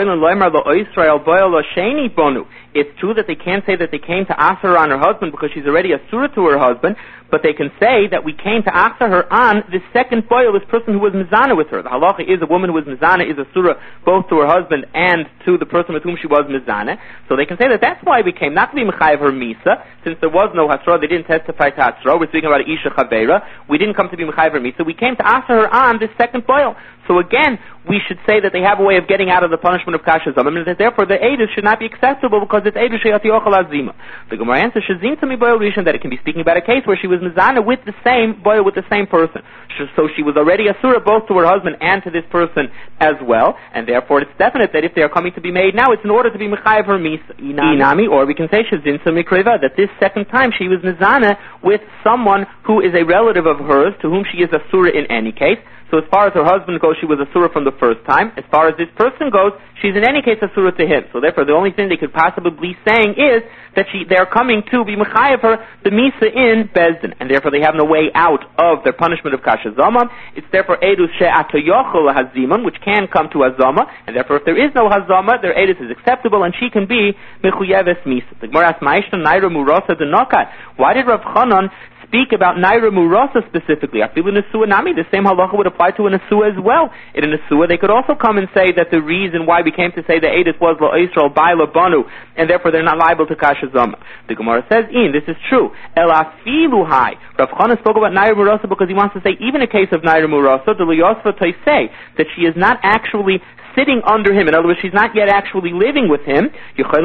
it's true that they can't say that they came to ask her on her husband because she's already a surah to her husband, but they can say that we came to ask her on the second boil, this person who was mizana with her. The halacha is a woman who was mizana is a surah both to her husband and to the person with whom she was mizana. So they can say that that's why we came, not to be mechayev her misa, since there was no hasra, they didn't testify to hasra. We're speaking about isha chavera. We didn't come to be mechayev her misa. We came to ask her on this second boil. So again, we should say that they have a way of getting out of the punishment of kasher zomim, and that therefore the edus should not be acceptable because it's edus sheyat yochel azima. The Gemara answers shazimta mi boil rishon, that it can be speaking about a case where she was mizana with the same boil, with the same person. So she was already a surah both to her husband and to this person as well, and therefore it's definite that if they are coming to be made now, it's in order to be mechayev her misa. Inami, or we can say shazimta mikreva, that this second time she was mizana with someone who is a relative of hers to whom she is a surah in any case. So as far as her husband goes, she was a surah from the first time. As far as this person goes, she's in any case a surah to him. So therefore, the only thing they could possibly be saying is that they're coming to be mechayev her the misa in Bezdin, and therefore they have no way out of their punishment of kasher zomam. It's therefore edus she'at yochel haziman, which can come to hazama, and therefore if there is no hazama, their edus is acceptable, and she can be mechuyeves misa. The Gemara asks, Ma'ishna naira murasa denokat. Why did Rav Chanan speak about naira murasa specifically? I feel in Nesua Nami, the same halacha would apply to a Nesua as well. In a Nesua, they could also come and say that the reason why we came to say the edus was lo Yisrael by lo banu, and therefore they're not liable to kasher zomah. The Gemara says, this is true. El afilu hai. Rav Chanan spoke about naira murasa because he wants to say, even a case of naira murasa, the lo yosfa toisei, that she is not actually sitting under him. In other words, she's not yet actually living with him.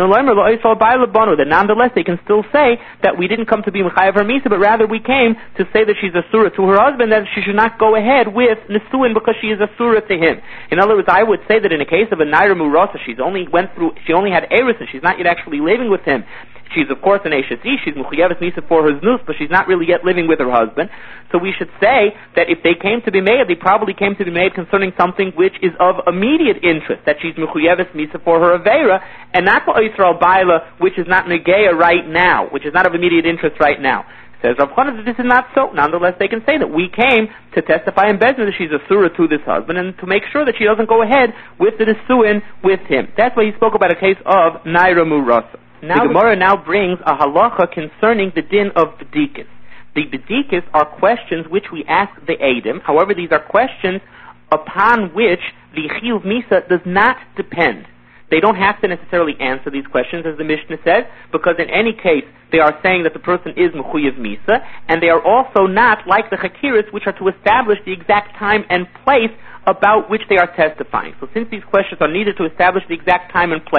That nonetheless they can still say that we didn't come to be mechayev her misa, but rather we came to say that she's a surah to her husband, that she should not go ahead with nesuin because she is a surah to him. In other words, I would say that in a case of a naira murasa, she only had eris and she's not yet actually living with him. She's of course an Eishati, she's mechuyeves misa for her znus, but she's not really yet living with her husband. So we should say that if they came to be made, they probably came to be made concerning something which is of immediate interest, that she's mechuyeves misa for her aveira, and not for Yisrael baila, which is not negeya right now, which is not of immediate interest right now. Says Rav Chanan that this is not so. Nonetheless, they can say that we came to testify in Bezdin that she's a surah to this husband, and to make sure that she doesn't go ahead with the nesuin with him. That's why he spoke about a case of naira murasa. Now the Gemara now brings a halacha concerning the din of bedikas. The bedikas are questions which we ask the edim. However, these are questions upon which the chiyuv misa does not depend. They don't have to necessarily answer these questions, as the Mishnah says, because in any case, they are saying that the person is mechuyev misa, and they are also not like the chakiris, which are to establish the exact time and place about which they are testifying. So since these questions are needed to establish the exact time and place,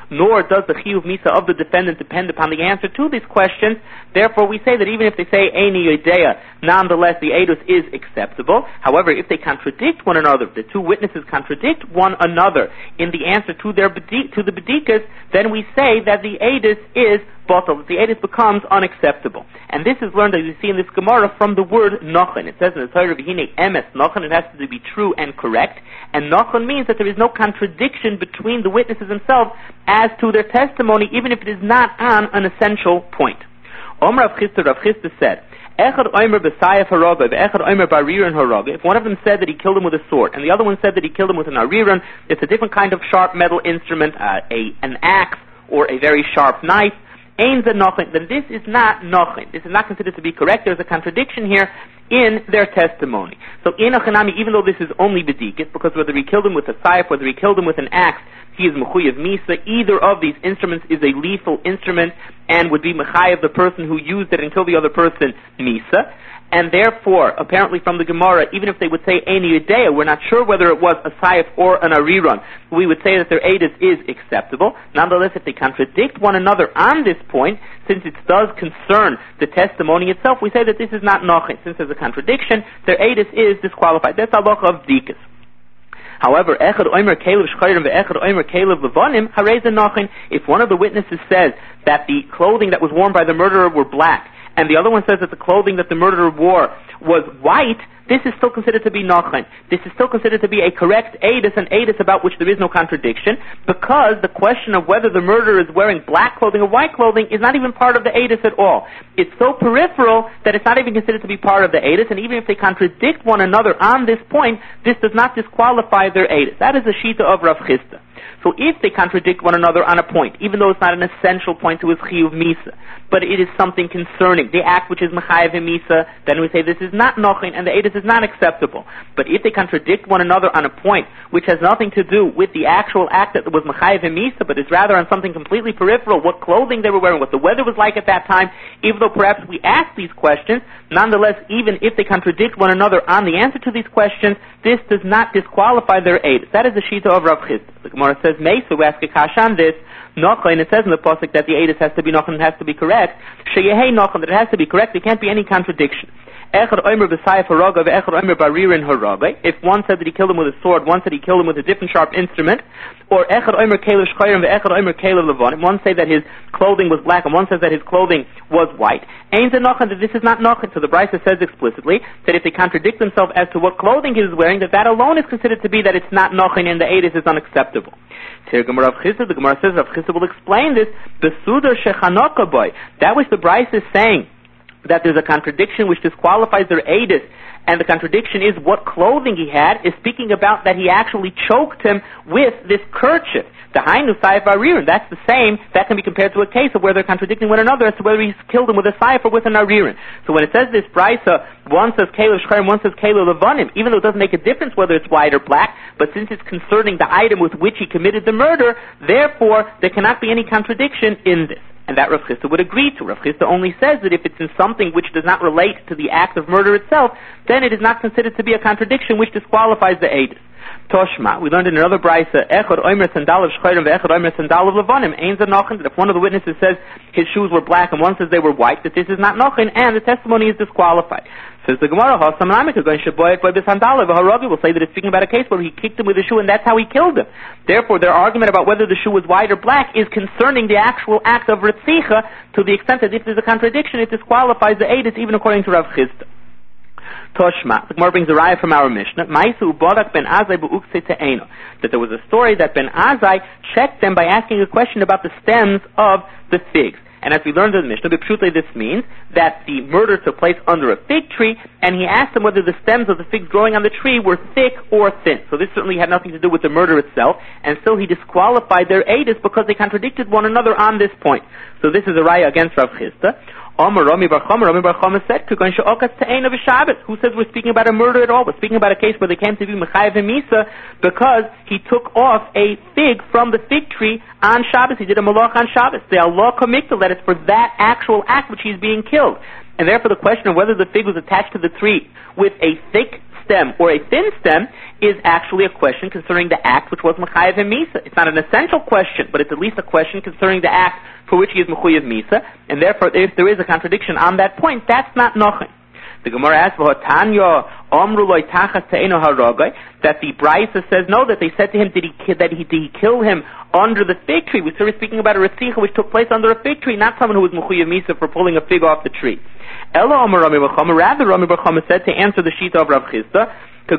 nor does the chiyuv misa of the defendant depend upon the answer to these questions. Therefore, we say that even if they say Eini Yodea, nonetheless the edus is acceptable. However, if they contradict one another, the two witnesses contradict one another in the answer to the bedikas, then we say that the edus is batal, that the edus becomes unacceptable. And this is learned, as you see in this Gemara, from the word nachon. It says in the Torah, V'hinei emes nachon, it has to be true and correct. And nachon means that there is no contradiction between the witnesses themselves as to their testimony, even if it is not on an essential point. Omer Rav Chisda said, Echad Omer b'sayef haraga, v'echad Omer b'ariran haraga. If one of them said that he killed him with a sword, and the other one said that he killed him with an ariran, it's a different kind of sharp metal instrument, an axe, or a very sharp knife, then this is not nochin. This is not considered to be correct. There's a contradiction here in their testimony. So in Achanami, even though this is only bedikit, because whether he killed him with a sayef, whether he killed him with an axe, he is mechuyev misa. Either of these instruments is a lethal instrument and would be mechayev the person who used it and killed the other person misa. And therefore, apparently from the Gemara, even if they would say Eini Yodea, we're not sure whether it was a sayef or an ariran, we would say that their edus is acceptable. Nonetheless, if they contradict one another on this point, since it does concern the testimony itself, we say that this is not nochin. Since there's a contradiction, their edus is disqualified. That's halacha of dikas. However, echad omer kelev shchayrim ve'echad omer kelev levanim harei nochin. If one of the witnesses says that the clothing that was worn by the murderer were black, and the other one says that the clothing that the murderer wore was white, this is still considered to be nochin. This is still considered to be a correct edus, an edus about which there is no contradiction, because the question of whether the murderer is wearing black clothing or white clothing is not even part of the edus at all. It's so peripheral that it's not even considered to be part of the edus, and even if they contradict one another on this point, this does not disqualify their edus. That is the shita of Rav Chisda. So if they contradict one another on a point, even though it's not an essential point to his chiyuv misa, but it is something concerning the act which is mechayev misa, then we say this is not nochin and the edus is not acceptable. But if they contradict one another on a point which has nothing to do with the actual act that was mechayev misa, but is rather on something completely peripheral, what clothing they were wearing, what the weather was like at that time, even though perhaps we ask these questions, nonetheless, even if they contradict one another on the answer to these questions, this does not disqualify their edus. That is the shita of Rav Chisda. The Gemara says, Mesa, we ask a kasha on this, Nochin, it says in the pasuk that the edus has to be Nochin, it has to be correct. Sheyehei Nochin, that it has to be correct, there can't be any contradiction. Echad omer b'sayef haraga ve'echad omer b'aririn haraga. If one said that he killed him with a sword, one said he killed him with a different sharp instrument, or echad omer kelev shchayrim ve'echad omer kelev levanim. One say that his clothing was black and one says that his clothing was white. Ain't a nochin, that this is not nochin. So the Brisa says explicitly that if they contradict themselves as to what clothing he is wearing, that alone is considered to be that it's not nochin and the edus is unacceptable. The Gemara says Rav Chisda will explain this. Besudar shechanaka boy. That which the Brisa is saying, that there's a contradiction which disqualifies their edus, and the contradiction is what clothing he had, is speaking about that he actually choked him with this kerchief. The Hainu Sayef Ariran, that's the same, that can be compared to a case of where they're contradicting one another as to whether he's killed him with a Sayef or with an Ariran. So when it says this Brisa, one says Kelev Shcharim, one says Kelev Levanim, even though it doesn't make a difference whether it's white or black, but since it's concerning the item with which he committed the murder, therefore there cannot be any contradiction in this. And that Rav Chisda would agree to. Rav Chisda only says that if it's in something which does not relate to the act of murder itself, then it is not considered to be a contradiction which disqualifies the edus. Toshma, we learned in another brisa, Echad omer sandal of shchayrim ve'echad omer sandal of levanim. Ain't a nochin, that if one of the witnesses says his shoes were black and one says they were white, that this is not nochin and the testimony is disqualified. Says the Gemara, we'll say that it's speaking about a case where he kicked him with a shoe and that's how he killed him. Therefore, their argument about whether the shoe was white or black is concerning the actual act of Ritzicha, to the extent that if there's a contradiction, it disqualifies the edus, even according to Rav Chisda. Toshma, the Gemara brings a raya from our Mishnah, that there was a story that Ben Azai checked them by asking a question about the stems of the figs. And as we learned in the Mishnah, this means that the murder took place under a fig tree, and he asked them whether the stems of the figs growing on the tree were thick or thin. So this certainly had nothing to do with the murder itself, and still he disqualified their edus because they contradicted one another on this point. So this is a raya against Rav Chisda. Rami Bar Chama said, who says we're speaking about a murder at all? We're speaking about a case where they came to be Mechayev Misa because he took off a fig from the fig tree on Shabbos. He did a malach on Shabbos. The Allah committed that it's for that actual act which he's being killed. And therefore the question of whether the fig was attached to the tree with a thick stem or a thin stem is actually a question concerning the act which was Mechayev Misa. It's not an essential question, but it's at least a question concerning the act for which he is Mechayev Misa, and therefore if there is a contradiction on that point, that's not Nochen. The Gemara asks, that the Brisa says no, that they said to him, did he kill him under the fig tree? We were speaking about a Retzicha which took place under a fig tree, not someone who was Mechuyev Misa for pulling a fig off the tree. Rather, Rami Bar Chama said to answer the Shita of Rav Chisda,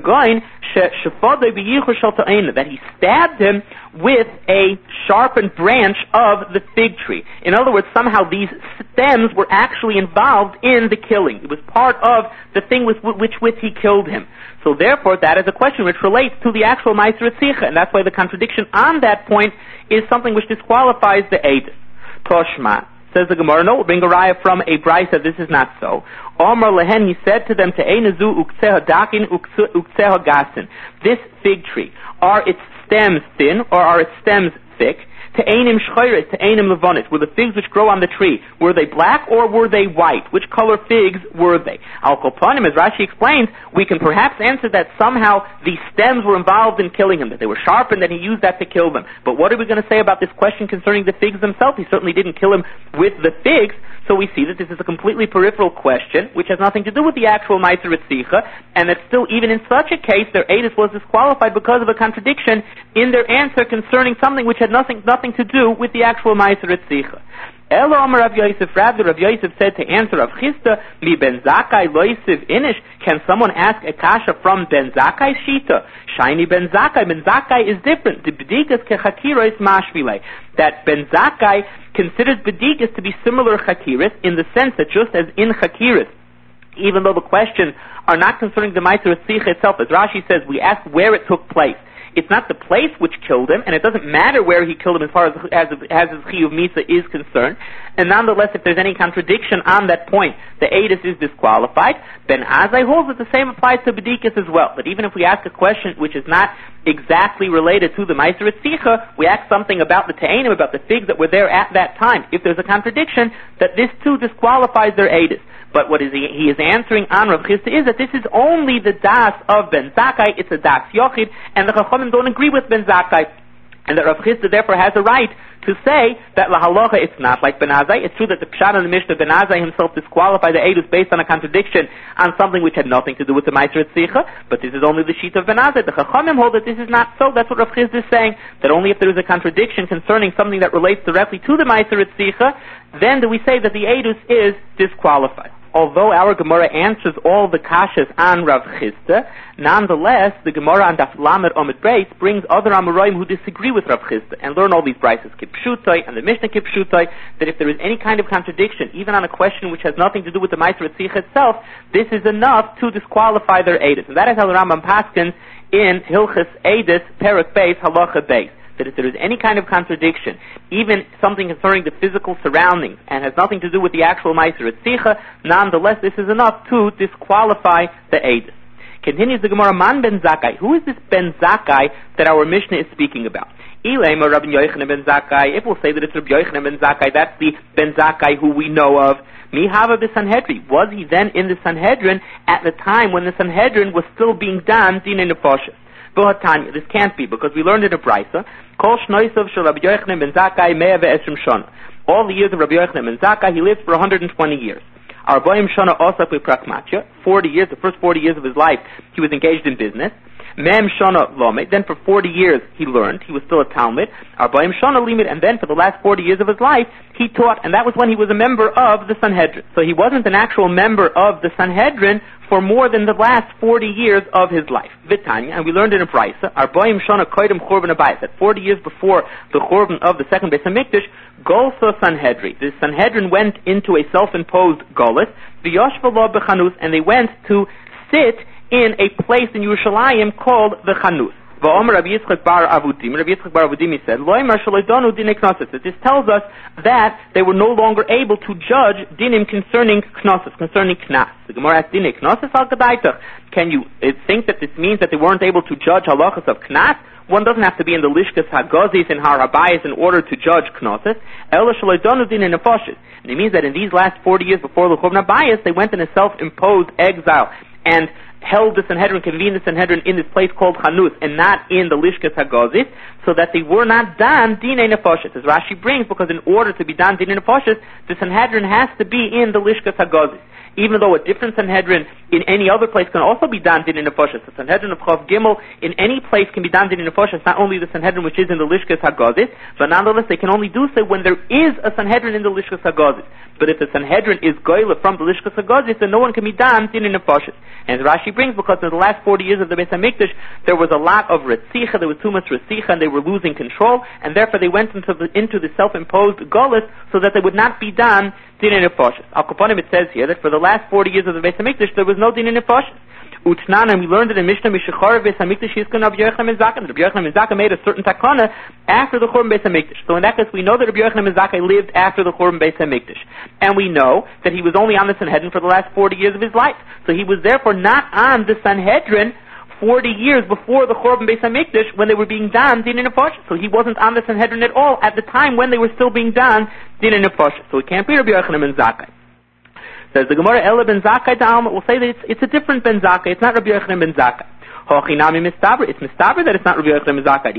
that he stabbed him with a sharpened branch of the fig tree. In other words, somehow these stems were actually involved in the killing. It was part of the thing with which he killed him. So therefore, that is a question which relates to the actual Ma'aser Retzicha, and that's why the contradiction on that point is something which disqualifies the Eidus. Toshma. Says the Gemara, no, we'll bring a raya from a brisa. This is not so. Omar lehen, he said to them, Te'enazu ukseha dakin ukseha gasin. This fig tree, are its stems thin or are its stems thick? Te'enim shchayres, te'enim levonis. Were the figs which grow on the tree, were they black or were they white? Which color figs were they? Al Kopanim, as Rashi explains, we can perhaps answer that somehow the stems were involved in killing him, that they were sharpened and he used that to kill them. But what are we going to say about this question concerning the figs themselves? He certainly didn't kill him with the figs, so we see that this is a completely peripheral question, which has nothing to do with the actual Ma'aser Retzicha, and that still, even in such a case, their Eidus was disqualified because of a contradiction in their answer concerning something which had nothing to do with the actual Ma'aser Retzicha. Elo Amar Rav Yosef, rather Rav Yosef said to answer Rav Chisda, Mi Ben Zakkai loisiv inish, can someone ask a kasha from Ben Zakkai Shita? Shiny Ben Zakkai is different. The Bedikas kechakiros mashvile. That Ben Zakkai considers Bedikas to be similar chakiris in the sense that just as in chakiris, even though the questions are not concerning the Ma'aser Retzicha itself, as Rashi says, we ask where it took place. It's not the place which killed him, and it doesn't matter where he killed him as far as his Chiyuv Misa is concerned. And nonetheless, if there's any contradiction on that point, the Eidus is disqualified. Ben Azai holds that the same applies to Bedikas as well. But even if we ask a question which is not exactly related to the Ma'aser Retzicha, we ask something about the Te'enim, about the figs that were there at that time. If there's a contradiction, that this too disqualifies their Eidus. But what is he is answering on Rav Chisda is that this is only the das of Ben Zakkai, it's a das Yochid, and the Chachamim don't agree with Ben Zakkai, and that Rav Chisda therefore has a right to say that lahalacha it's not like Ben Azai. It's true that the Pshat and the Mishnah Ben Azai himself disqualified the Eidus based on a contradiction on something which had nothing to do with the Ma'aser Retzicha, but this is only the sheet of Ben Azai. The Chachamim hold that this is not so. That's what Rav Chisda is saying, that only if there is a contradiction concerning something that relates directly to the Ma'aser Retzicha, then do we say that the Eidus is disqualified. Although our Gemara answers all the kashas on Rav Chisda, nonetheless, the Gemara on Daf Lamed Omid Beis brings other Amoraim who disagree with Rav Chisda and learn all these brises Kipshutai and the Mishnah Kipshutai, that if there is any kind of contradiction, even on a question which has nothing to do with the Ma'aser Retzicha itself, this is enough to disqualify their Eidus. And that is how the Rambam paskins in Hilchas Eidus Perek Beis Halacha Beis, that if there is any kind of contradiction, even something concerning the physical surroundings, and has nothing to do with the actual Ma'aser Retzicha, nonetheless, this is enough to disqualify the Eidus. Continues the Gemara, Man Ben Zakkai. Who is this Ben Zakkai that our Mishnah is speaking about? Ilaim or Rabbi Yochanan Ben Zakkai. If we'll say that it's Rabbi Yochanan Ben Zakkai, that's the Ben Zakkai who we know of. Mihava b'Sanhedrin. Was he then in the Sanhedrin at the time when the Sanhedrin was still being done Dinei Nefashos? This can't be, because we learned in a brisa, Kol Shnoisav Shel Rabbi Yochanan Ben Zakkai 120 Shana. All the years of Rabbi Yochanan Ben Zakkai, he lived for 120 years. Arbaim Shana Osaf Prakmatya, 40 years, the first 40 years of his life, he was engaged in business. Mem Shana Lomed, then for 40 years he learned, he was still a Talmud. Arbaim Shana Limit, and then for the last 40 years of his life, he taught, and that was when he was a member of the Sanhedrin. So he wasn't an actual member of the Sanhedrin for more than the last 40 years of his life. Vitanya, and we learned in a brisa, Arbaim Shana Koidem Chorban Abayis, that 40 years before the Chorban of the second Beis HaMikdash, Golsa Sanhedrin. The Sanhedrin went into a self-imposed Golus, V'yoshva lo b'Chanus, and they went to sit in a place in Yerushalayim called the Chanus. V'omer Rabbi Yitzchak bar Avudim, he said, Loimar shaloidonu dinei knossos. This tells us that they were no longer able to judge dinim concerning knossos, concerning knas. The Gemara asks, dinei knossos al kadaitach. Can you think that this means that they weren't able to judge halachas of knas? One doesn't have to be in the Lishkas Hagozis and Har Habayis in order to judge knossos. Ela shaloidonu dinei nefashos. And it means that in these last 40 years before the Chorban Habayis, they went in a self-imposed exile. And held the Sanhedrin, convened the Sanhedrin in this place called Chanus, and not in the Lishkas Hagazis, so that they were not done Dinei Nefashis, as Rashi brings, because in order to be done Dinei Nefashis, the Sanhedrin has to be in the Lishkas Hagazis. Even though a different Sanhedrin in any other place can also be done Dinei Nefashis. The Sanhedrin of Chav Gimel in any place can be done Dinei Nefashis, not only the Sanhedrin which is in the Lishkas Hagazis, but nonetheless they can only do so when there is a Sanhedrin in the Lishkas Hagazis. But if the Sanhedrin is Goyla from the Lishkas Hagazis, then no one can be done Dinei Nefashis. And Rashi brings, because in the last 40 years of the Beis HaMikdash, there was a lot of Retzicha, there was too much Retzicha, and they were losing control, and therefore they went into the self-imposed Golus, so that they would not be done Dinei Nefashis. Al Kaponim, it says here that for the last 40 years of the Beis HaMikdash, there was no Dinei Nefashis. Utnan, and we learned it in Mishnah, Mishachar Beis HaMikdash Yizkan Rabbi Yochanan ben Zakkai. Rabbi Yochanan ben Zakkai made a certain takana after the Churban Beis HaMikdash. So in that case, we know that Rabbi Yochanan ben Zakkai lived after the Churban Beis HaMikdash. And we know that he was only on the Sanhedrin for the last 40 years of his life. So he was therefore not on the Sanhedrin 40 years before the Churban Beis HaMikdash when they were being done Dinei Nefashis. So he wasn't on the Sanhedrin at all at the time when they were still being done Dinei Nefashis. So it can't be Rabbi Yochanan ben Zakkai. Says the Gemara, Ela ben Zakkai Da'alma, will say that it's a different ben Zakkai. It's not Rabbi Yochanan ben Zakkai. Hochinami mistaber. It's mistaber that it's not Rabbi Yochanan ben Zakkai.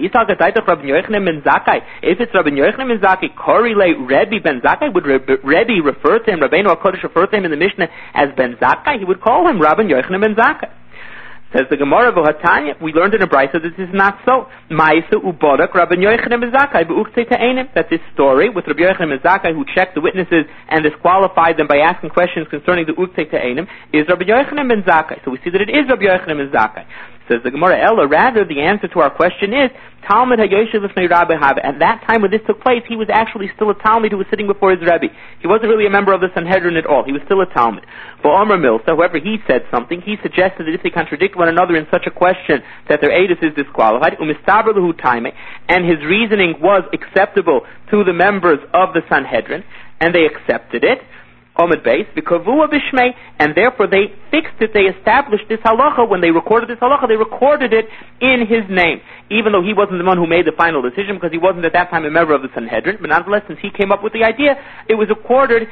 If it's Rabbi Yochanan ben Zakkai, Korile Rebbe ben Zakkai, would Rebbe refer to him, Rabbeinu HaKodesh refer to him in the Mishnah as ben Zakkai? He would call him Rabbi Yochanan ben Zakkai. Says the Gemara, V'hatanya, we learned in a brayso that this is not so. Ma'isa ubodak Rabbi Yochanan ben Zakkai b'uktzei ta'enim, that this story with Rabbi Yochanan ben Zakkai, who checked the witnesses and disqualified them by asking questions concerning the uktzei ta'enim, is Rabbi Yochanan ben Zakkai. So we see that it is Rabbi Yochanan ben Zakkai. Says the Gemara, Ella, rather the answer to our question is Talmud HaYoshev Lifnei Rabbi Hava. At that time when this took place, he was actually still a Talmud who was sitting before his Rebbe. He wasn't really a member of the Sanhedrin at all. He was still a Talmud. But Omer Milsa, however, he said something. He suggested that if they contradict one another in such a question, that their edus is disqualified. Umistaber Lahu Taime, and his reasoning was acceptable to the members of the Sanhedrin, and they accepted it. Omid Beis, B'Kavua B'Shmei, and therefore they fixed it, they established this halacha. When they recorded this halacha, they recorded it in his name, even though he wasn't the one who made the final decision, because he wasn't at that time a member of the Sanhedrin, but nonetheless, since he came up with the idea, it was recorded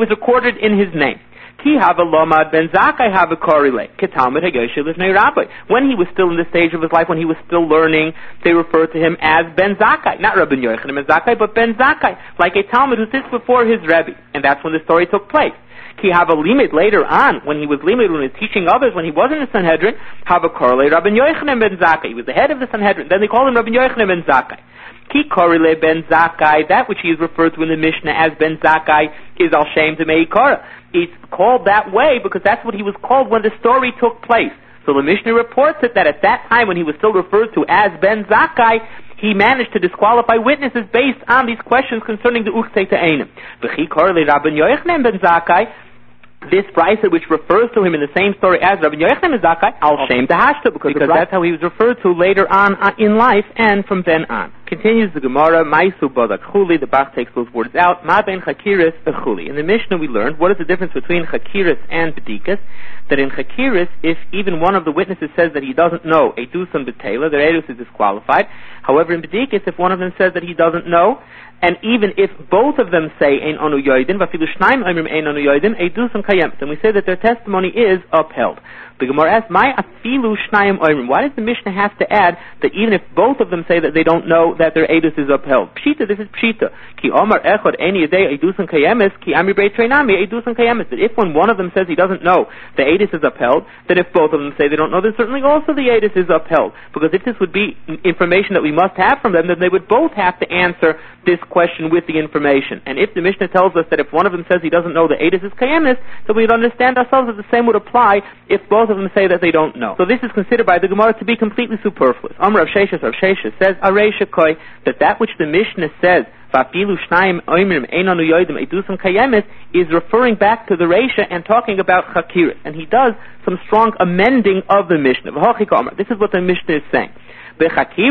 in his name. Ki hava lomad ben Zakkai hava korile ketalmud haYoshev Lifnei Rabbi. When he was still in the stage of his life, when he was still learning, they referred to him as ben Zakkai, not Rabbi Yochanan ben Zakkai, but ben Zakkai, like a Talmud who sits before his Rebbe, and that's when the story took place. Ki hava limit later on, when he was limit, when he was teaching others, when he wasn't in the Sanhedrin, hava korile Rabbi Yochanan ben Zakkai. He was the head of the Sanhedrin. Then they called him Rabbi Yochanan ben Zakkai. Ki korile ben Zakkai, that which he is referred to in the Mishnah as ben Zakkai is al shem to meikara. It's called that way because that's what he was called when the story took place. So the Mishnah reports it that at that time when he was still referred to as ben Zakkai, he managed to disqualify witnesses based on these questions concerning the uktzei ta'enim. V'chi korile Rabbi Yochanan ben Zakkai, this brayso which refers to him in the same story as Rabbi Yochanan ben Zakkai, al shem tahashta, because that's how he was referred to later on in life and from then on. Continues the Gemara, Maisu Badak Chuli, the Bach takes those words out, Ma ben Chakiris Chuli. In the Mishnah we learned, what is the difference between Chakiris and Bedikas? That in Chakiris, if even one of the witnesses says that he doesn't know, a Dusan B'Tela, their edus is disqualified. However, in Bedikas, if one of them says that he doesn't know, and even if both of them say Ein Anu Yoidin, Vafilu Shnaim Oimrim Ein Anu Yoidin, a Dusan Kayem, then we say that their testimony is upheld. The Gemara asks, "My afilu shnayim oimrim." Why does the Mishnah have to add that even if both of them say that they don't know, that their edus is upheld? Pshita, this is pshita. Ki omar echad eni yedei edusan kayemes ki amri beit treinami edusan kayemes. That if when one of them says he doesn't know, the edus is upheld. Then if both of them say they don't know, then certainly also the edus is upheld. Because if this would be information that we must have from them, then they would both have to answer this question with the information. And if the Mishnah tells us that if one of them says he doesn't know, the edus is kayemes, then we'd understand ourselves that the same would apply if both of them say that they don't know. So this is considered by the Gemara to be completely superfluous. Rav Sheshes says, Areisha koi, that which the Mishnah says, Vapilu shnayim oimrim einanu yoidim edusam kayemes, is referring back to the Reisha and talking about Chakiris. And he does some strong amending of the Mishnah. This is what the Mishnah is saying. Bechakiris,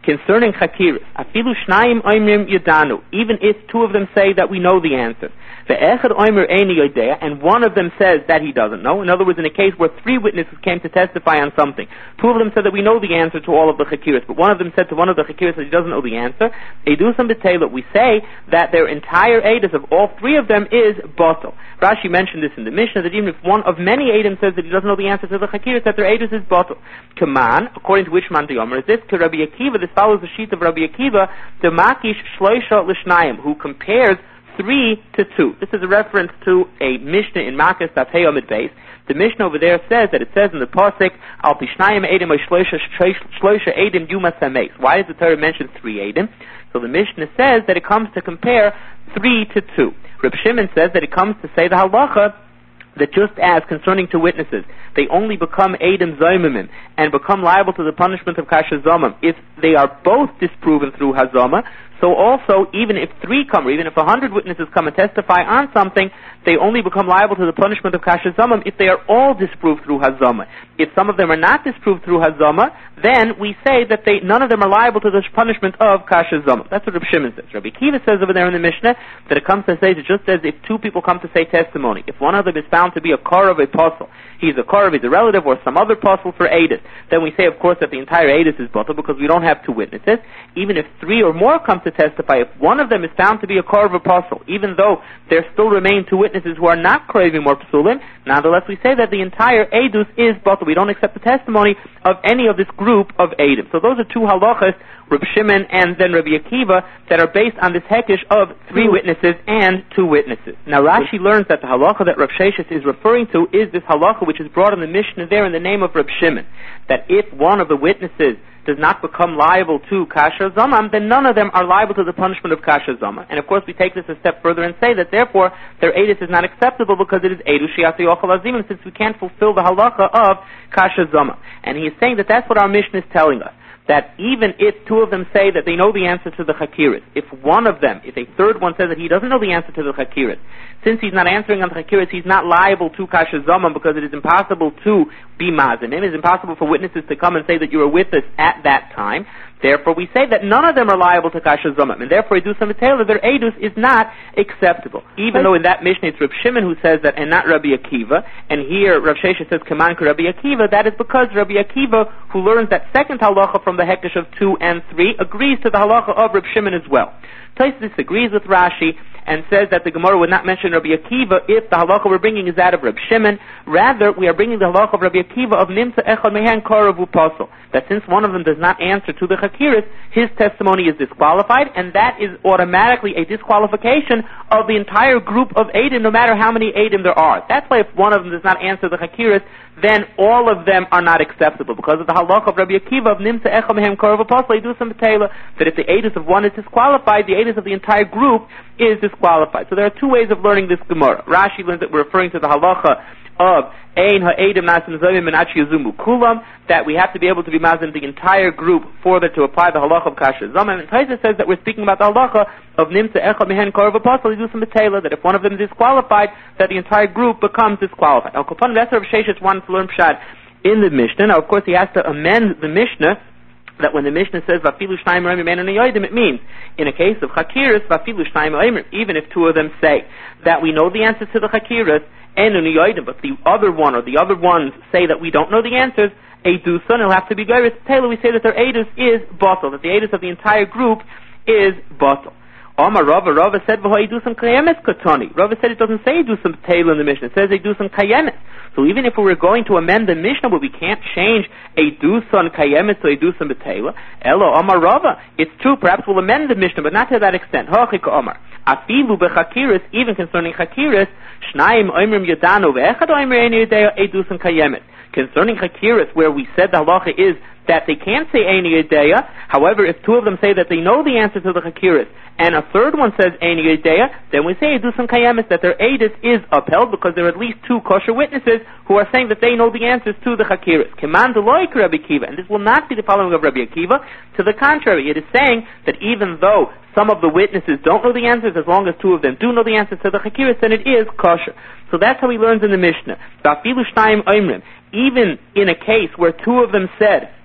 concerning chakiris, afilu shnayim oimrim yadanu, even if two of them say that we know the answer, ve'echad oimer eini yodea, and one of them says that he doesn't know. In other words, in a case where three witnesses came to testify on something, two of them said that we know the answer to all of the chakiris, but one of them said to one of the chakiris that he doesn't know the answer, edusam b'teila, we say that their entire edus of all three of them is batel. Rashi mentioned this in the Mishnah, that even if one of many edim says that he doesn't know the answer to the chakiris, that their edus is batel. Kaman, according to which man the Yomer is this, to Rabbi Akiva, this follows the sheet of Rabbi Akiva, the makish shloisha l'shnayim, who compares 3 to 2. This is a reference to a Mishnah in Makkah Dafei Amid Beis. The Mishnah over there says that it says in the pasuk al pishnayim edim or shloisha edim yuma sameis. Why does the Torah mention 3 edim? So the Mishnah says that it comes to compare 3 to 2. Reb Shimon says that it comes to say the halacha that just as concerning 2 witnesses, they only become edim zoymimim and become liable to the punishment of kasher zomim if they are both disproven through hazoma. So also, even if 3 come, or even if 100 witnesses come and testify on something, they only become liable to the punishment of kasher zomim if they are all disproved through hazoma. If some of them are not disproved through hazoma, then we say that none of them are liable to the punishment of kasher zomim. That's what Reb Shimon says. Rabbi Akiva says over there in the Mishnah that it comes to say that just as if 2 people come to say testimony, if one of them is found to be a korov, a apostle, he's a korov, he's a relative, or some other apostle for edus, then we say, of course, that the entire edus is batel because we don't have 2 witnesses. Even if 3 or more come to testify, if one of them is found to be a korov apostle, even though there still remain 2 witnesses who are not korovim or psulim, nonetheless we say that the entire edus is batel. We don't accept the testimony of any of this group of edim. So those are 2 halachas, Reb Shimon and then Rabbi Akiva, that are based on this hekesh of 3 witnesses and 2 witnesses. Now Rashi learns that the halacha that Reb Sheshes is referring to is this halacha which is brought in the Mishnah there in the name of Reb Shimon, that if one of the witnesses does not become liable to kasher zomam, then none of them are liable to the punishment of kasher zomam. And of course we take this a step further and say that therefore their edus is not acceptable because it is edus shi'asei yochel azimim, since we can't fulfill the halacha of kasher zomam. And he is saying that that's what our Mishnah is telling us, that even if 2 of them say that they know the answer to the chakiris, if one of them, if a third one says that he doesn't know the answer to the chakiris, since he's not answering on the chakiris, he's not liable to kasher zomam because it is impossible to be mazim. It is impossible for witnesses to come and say that you were with us at that time. Therefore, we say that none of them are liable to kasher zomam, and therefore, edusam b'teila, their edus is not acceptable. Even though in that Mishnah it's Reb Shimon who says that, and not Rabbi Akiva, and here Rav Sheshes says kaman ka Rabbi Akiva, that is because Rabbi Akiva, who learns that second halacha from the hekesh of 2 and 3, agrees to the halacha of Reb Shimon as well. Tosfos disagrees with Rashi and says that the Gemara would not mention Rabbi Akiva if the halacha we're bringing is that of Reb Shimon. Rather, we are bringing the halacha of Rabbi Akiva of nimtza echad mehen korov u'posel, that since one of them does not answer to the chakiris, his testimony is disqualified, and that is automatically a disqualification of the entire group of edim, no matter how many edim there are. That's why if one of them does not answer the chakiris, then all of them are not acceptable, because of the halacha of Rabbi Akiva of nimtza echad mehen korov u'posel edusam b'teila, that if the edus of one is disqualified, the edus of the entire group is disqualified. So there are 2 ways of learning this Gemara. Rashi learns that we're referring to the halacha of ein ha'edim nasim zoyim and achi yuzumu kulam, that we have to be able to be mazim the entire group for that to apply the halacha of kasher zomim. And Tosfos says that we're speaking about the halacha of nimtza echad mehen korov u'posel edusam b'teila, that if one of them is disqualified, that the entire group becomes disqualified. Now, Kopan, that's Rav Sheshes wanted to learn pshat in the Mishnah. Now, of course, he has to amend the Mishnah, that when the Mishnah says vafilu shnayim oimrim ein yodim, it means in a case of chakiris vafilu shnayim oimrim, even if 2 of them say that we know the answers to the chakiris and yodim, but the other one or the other ones say that we don't know the answers, eduson, it'll have to be geiris Taylor. We say that their edus is batel, that the edus of the entire group is batel. Omar Rava said v'ho'edusam kayemes katoni. Rava said it doesn't say edusam Taylor in the Mishnah, it says edusam kayemes. So even if we were going to amend the Mishnah, but we can't change edusan kayemes to edusam b'teila, elo Omar Rava, it's true, perhaps we'll amend the Mishnah, but not to that extent. Ha'chika Omar, afilu bechakiris, even concerning chakiris, shnayim oimrim yadanu ve'echad oimrim ein yodea edusam kayemes. Concerning chakiris, where we said the halacha is that they can't say Eini Yedeya. However, if 2 of them say that they know the answer to the chakiris, and a third one says Eini Yedeya, then we say Edusam Kayemis, that their edus is upheld because there are at least 2 kosher witnesses who are saying that they know the answers to the chakiris. Keman deloik Rabbi Akiva, and this will not be the following of Rabbi Akiva. To the contrary, it is saying that even though some of the witnesses don't know the answers, as long as 2 of them do know the answers to the chakiris, then it is kosher. So that's how he learns in the Mishnah. Vafilu shnayim oimrim, even in a case where 2 of them said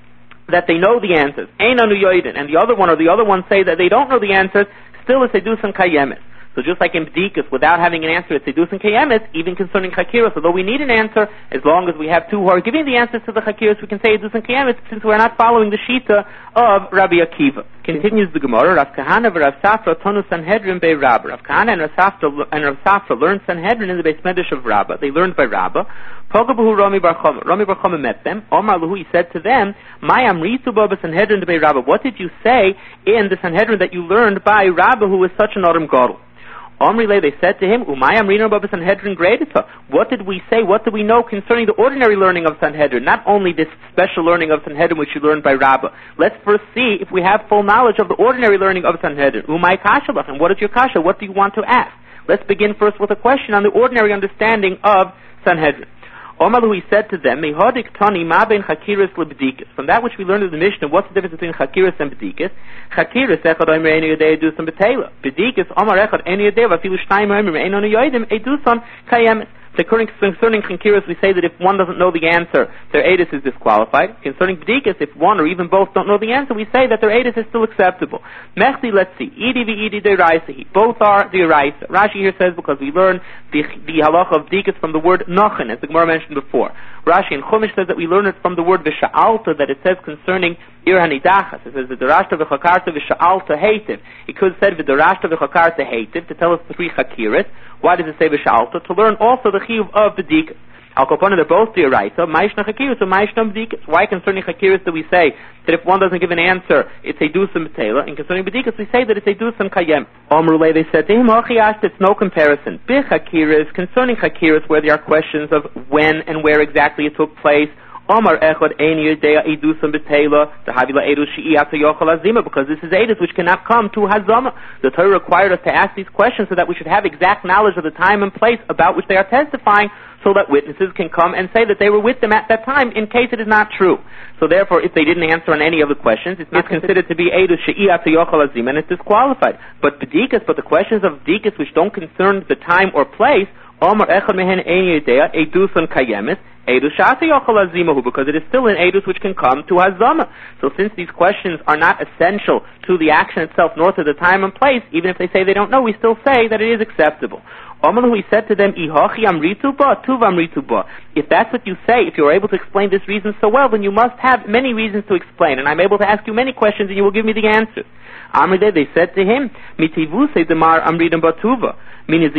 that they know the answers, Ein anu yoidin, and the other one say that they don't know the answers, still it's Eidusan Kayemis. So just like in B'dikas, without having an answer, it's Eidusan Kayemis, even concerning Chakiras, although we need an answer, as long as we have two who are giving the answers to the Chakiras, we can say Eidusan Kayemis, since we're not following the Shita of Rabbi Akiva. Continues the Gemara, Rav Kahana v'Rav Safra tonu Sanhedrin bei Rabba. Rav Kahana and Rav Safra learned Sanhedrin in the Beis Medrash of Rabba. They learned by Rabba. Pogabahu Rami Bar Chama. Rami Bar Chama met them. Omar Lahu, he said to them, My Amritu Baba Sanhedrin bei Rabba. What did you say in the Sanhedrin that you learned by Rabba, who was such an Adam Gadol? Omrile, they said to him, Umay Amrina Baba Sanhedrin Gradita. What did we say? What did we know concerning the ordinary learning of Sanhedrin? Not only this special learning of Sanhedrin which you learned by Rabbah. Let's first see if we have full knowledge of the ordinary learning of Sanhedrin. Umay Kashalach, and what is your kasha? What do you want to ask? Let's begin first with a question on the ordinary understanding of Sanhedrin. Omalu, he said to them, Mehodik Tani Ma Ben Chakiris Lebdikas. From that which we learned in the Mishnah, what's the difference between Chakiris and Bedikas? Chakiris Echad Omer Eni Yodei Edusam Betela. Bedikas Omar Echad Eni Yodei Vafilu Shnayim Omer Eni Yodim Edusam Kayemet. Concerning Chakiris, we say that if one doesn't know the answer, their edus is disqualified. Concerning Bedikas, if one or even both don't know the answer, we say that their edus is still acceptable. Mechti, let's see. Idi v'idi de'raisa. Both are the Raisa. Rashi here says because we learn the halacha of Bedikas from the word Nochen, as the Gemara mentioned before. Rashi in Chumash says that we learn it from the word V'sha'alta, that it says concerning Ir Hanidachas. It says V'darashta v'chakarta v'sha'alta heitiv. It could have said V'darashta v'chakarta heitiv to tell us the three Chakiris. Why does it say V'sha'alta? To learn also the chiyuv of Bedikas. Al Kapona, they're both the Oraisa. Maishna Chakiris or Maishna Bedikas. Why concerning Chakiris do we say that if one doesn't give an answer, it's a Dusam Betela, and concerning Bedikas we say that it's a Dusam Kayem. Omrule, they said to him, it's no comparison. Chakiris, concerning Chakiris, where there are questions of when and where exactly it took place, Omar Echad Ein Yodea Edusam Betela, the Havila Edus Shi'iyat Yochel Azima, because this is Edus which cannot come to Hazama. The Torah required us to ask these questions so that we should have exact knowledge of the time and place about which they are testifying, so that witnesses can come and say that they were with them at that time in case it is not true. So therefore, if they didn't answer on any of the questions, it's not considered to be Edus Shi'iyat Yochel Azima, and it's disqualified. But the questions of Bedikas which don't concern the time or place, Omar Echad Mehen Ein Yodea Edusan Kayemis, Edus Shati Yochel Azimahu, because it is still an Edus which can come to Hazama. So since these questions are not essential to the action itself, nor to the time and place, even if they say they don't know, we still say that it is acceptable. Omalu, he said to them, Ihochi amritu ba, tuv amritu ba. If that's what you say, if you're able to explain this reason so well, then you must have many reasons to explain, and I'm able to ask you many questions and you will give me the answers. Amride, they said to him, Mitivuse demar amridam batuva. Meaning,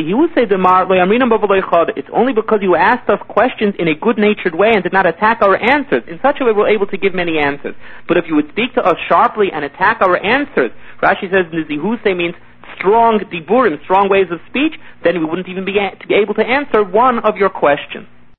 it's only because you asked us questions in a good-natured way and did not attack our answers. In such a way, we're able to give many answers. But if you would speak to us sharply and attack our answers, Rashi says Nizihuse means strong diburim, strong ways of speech, then we wouldn't even be able to answer one of your questions.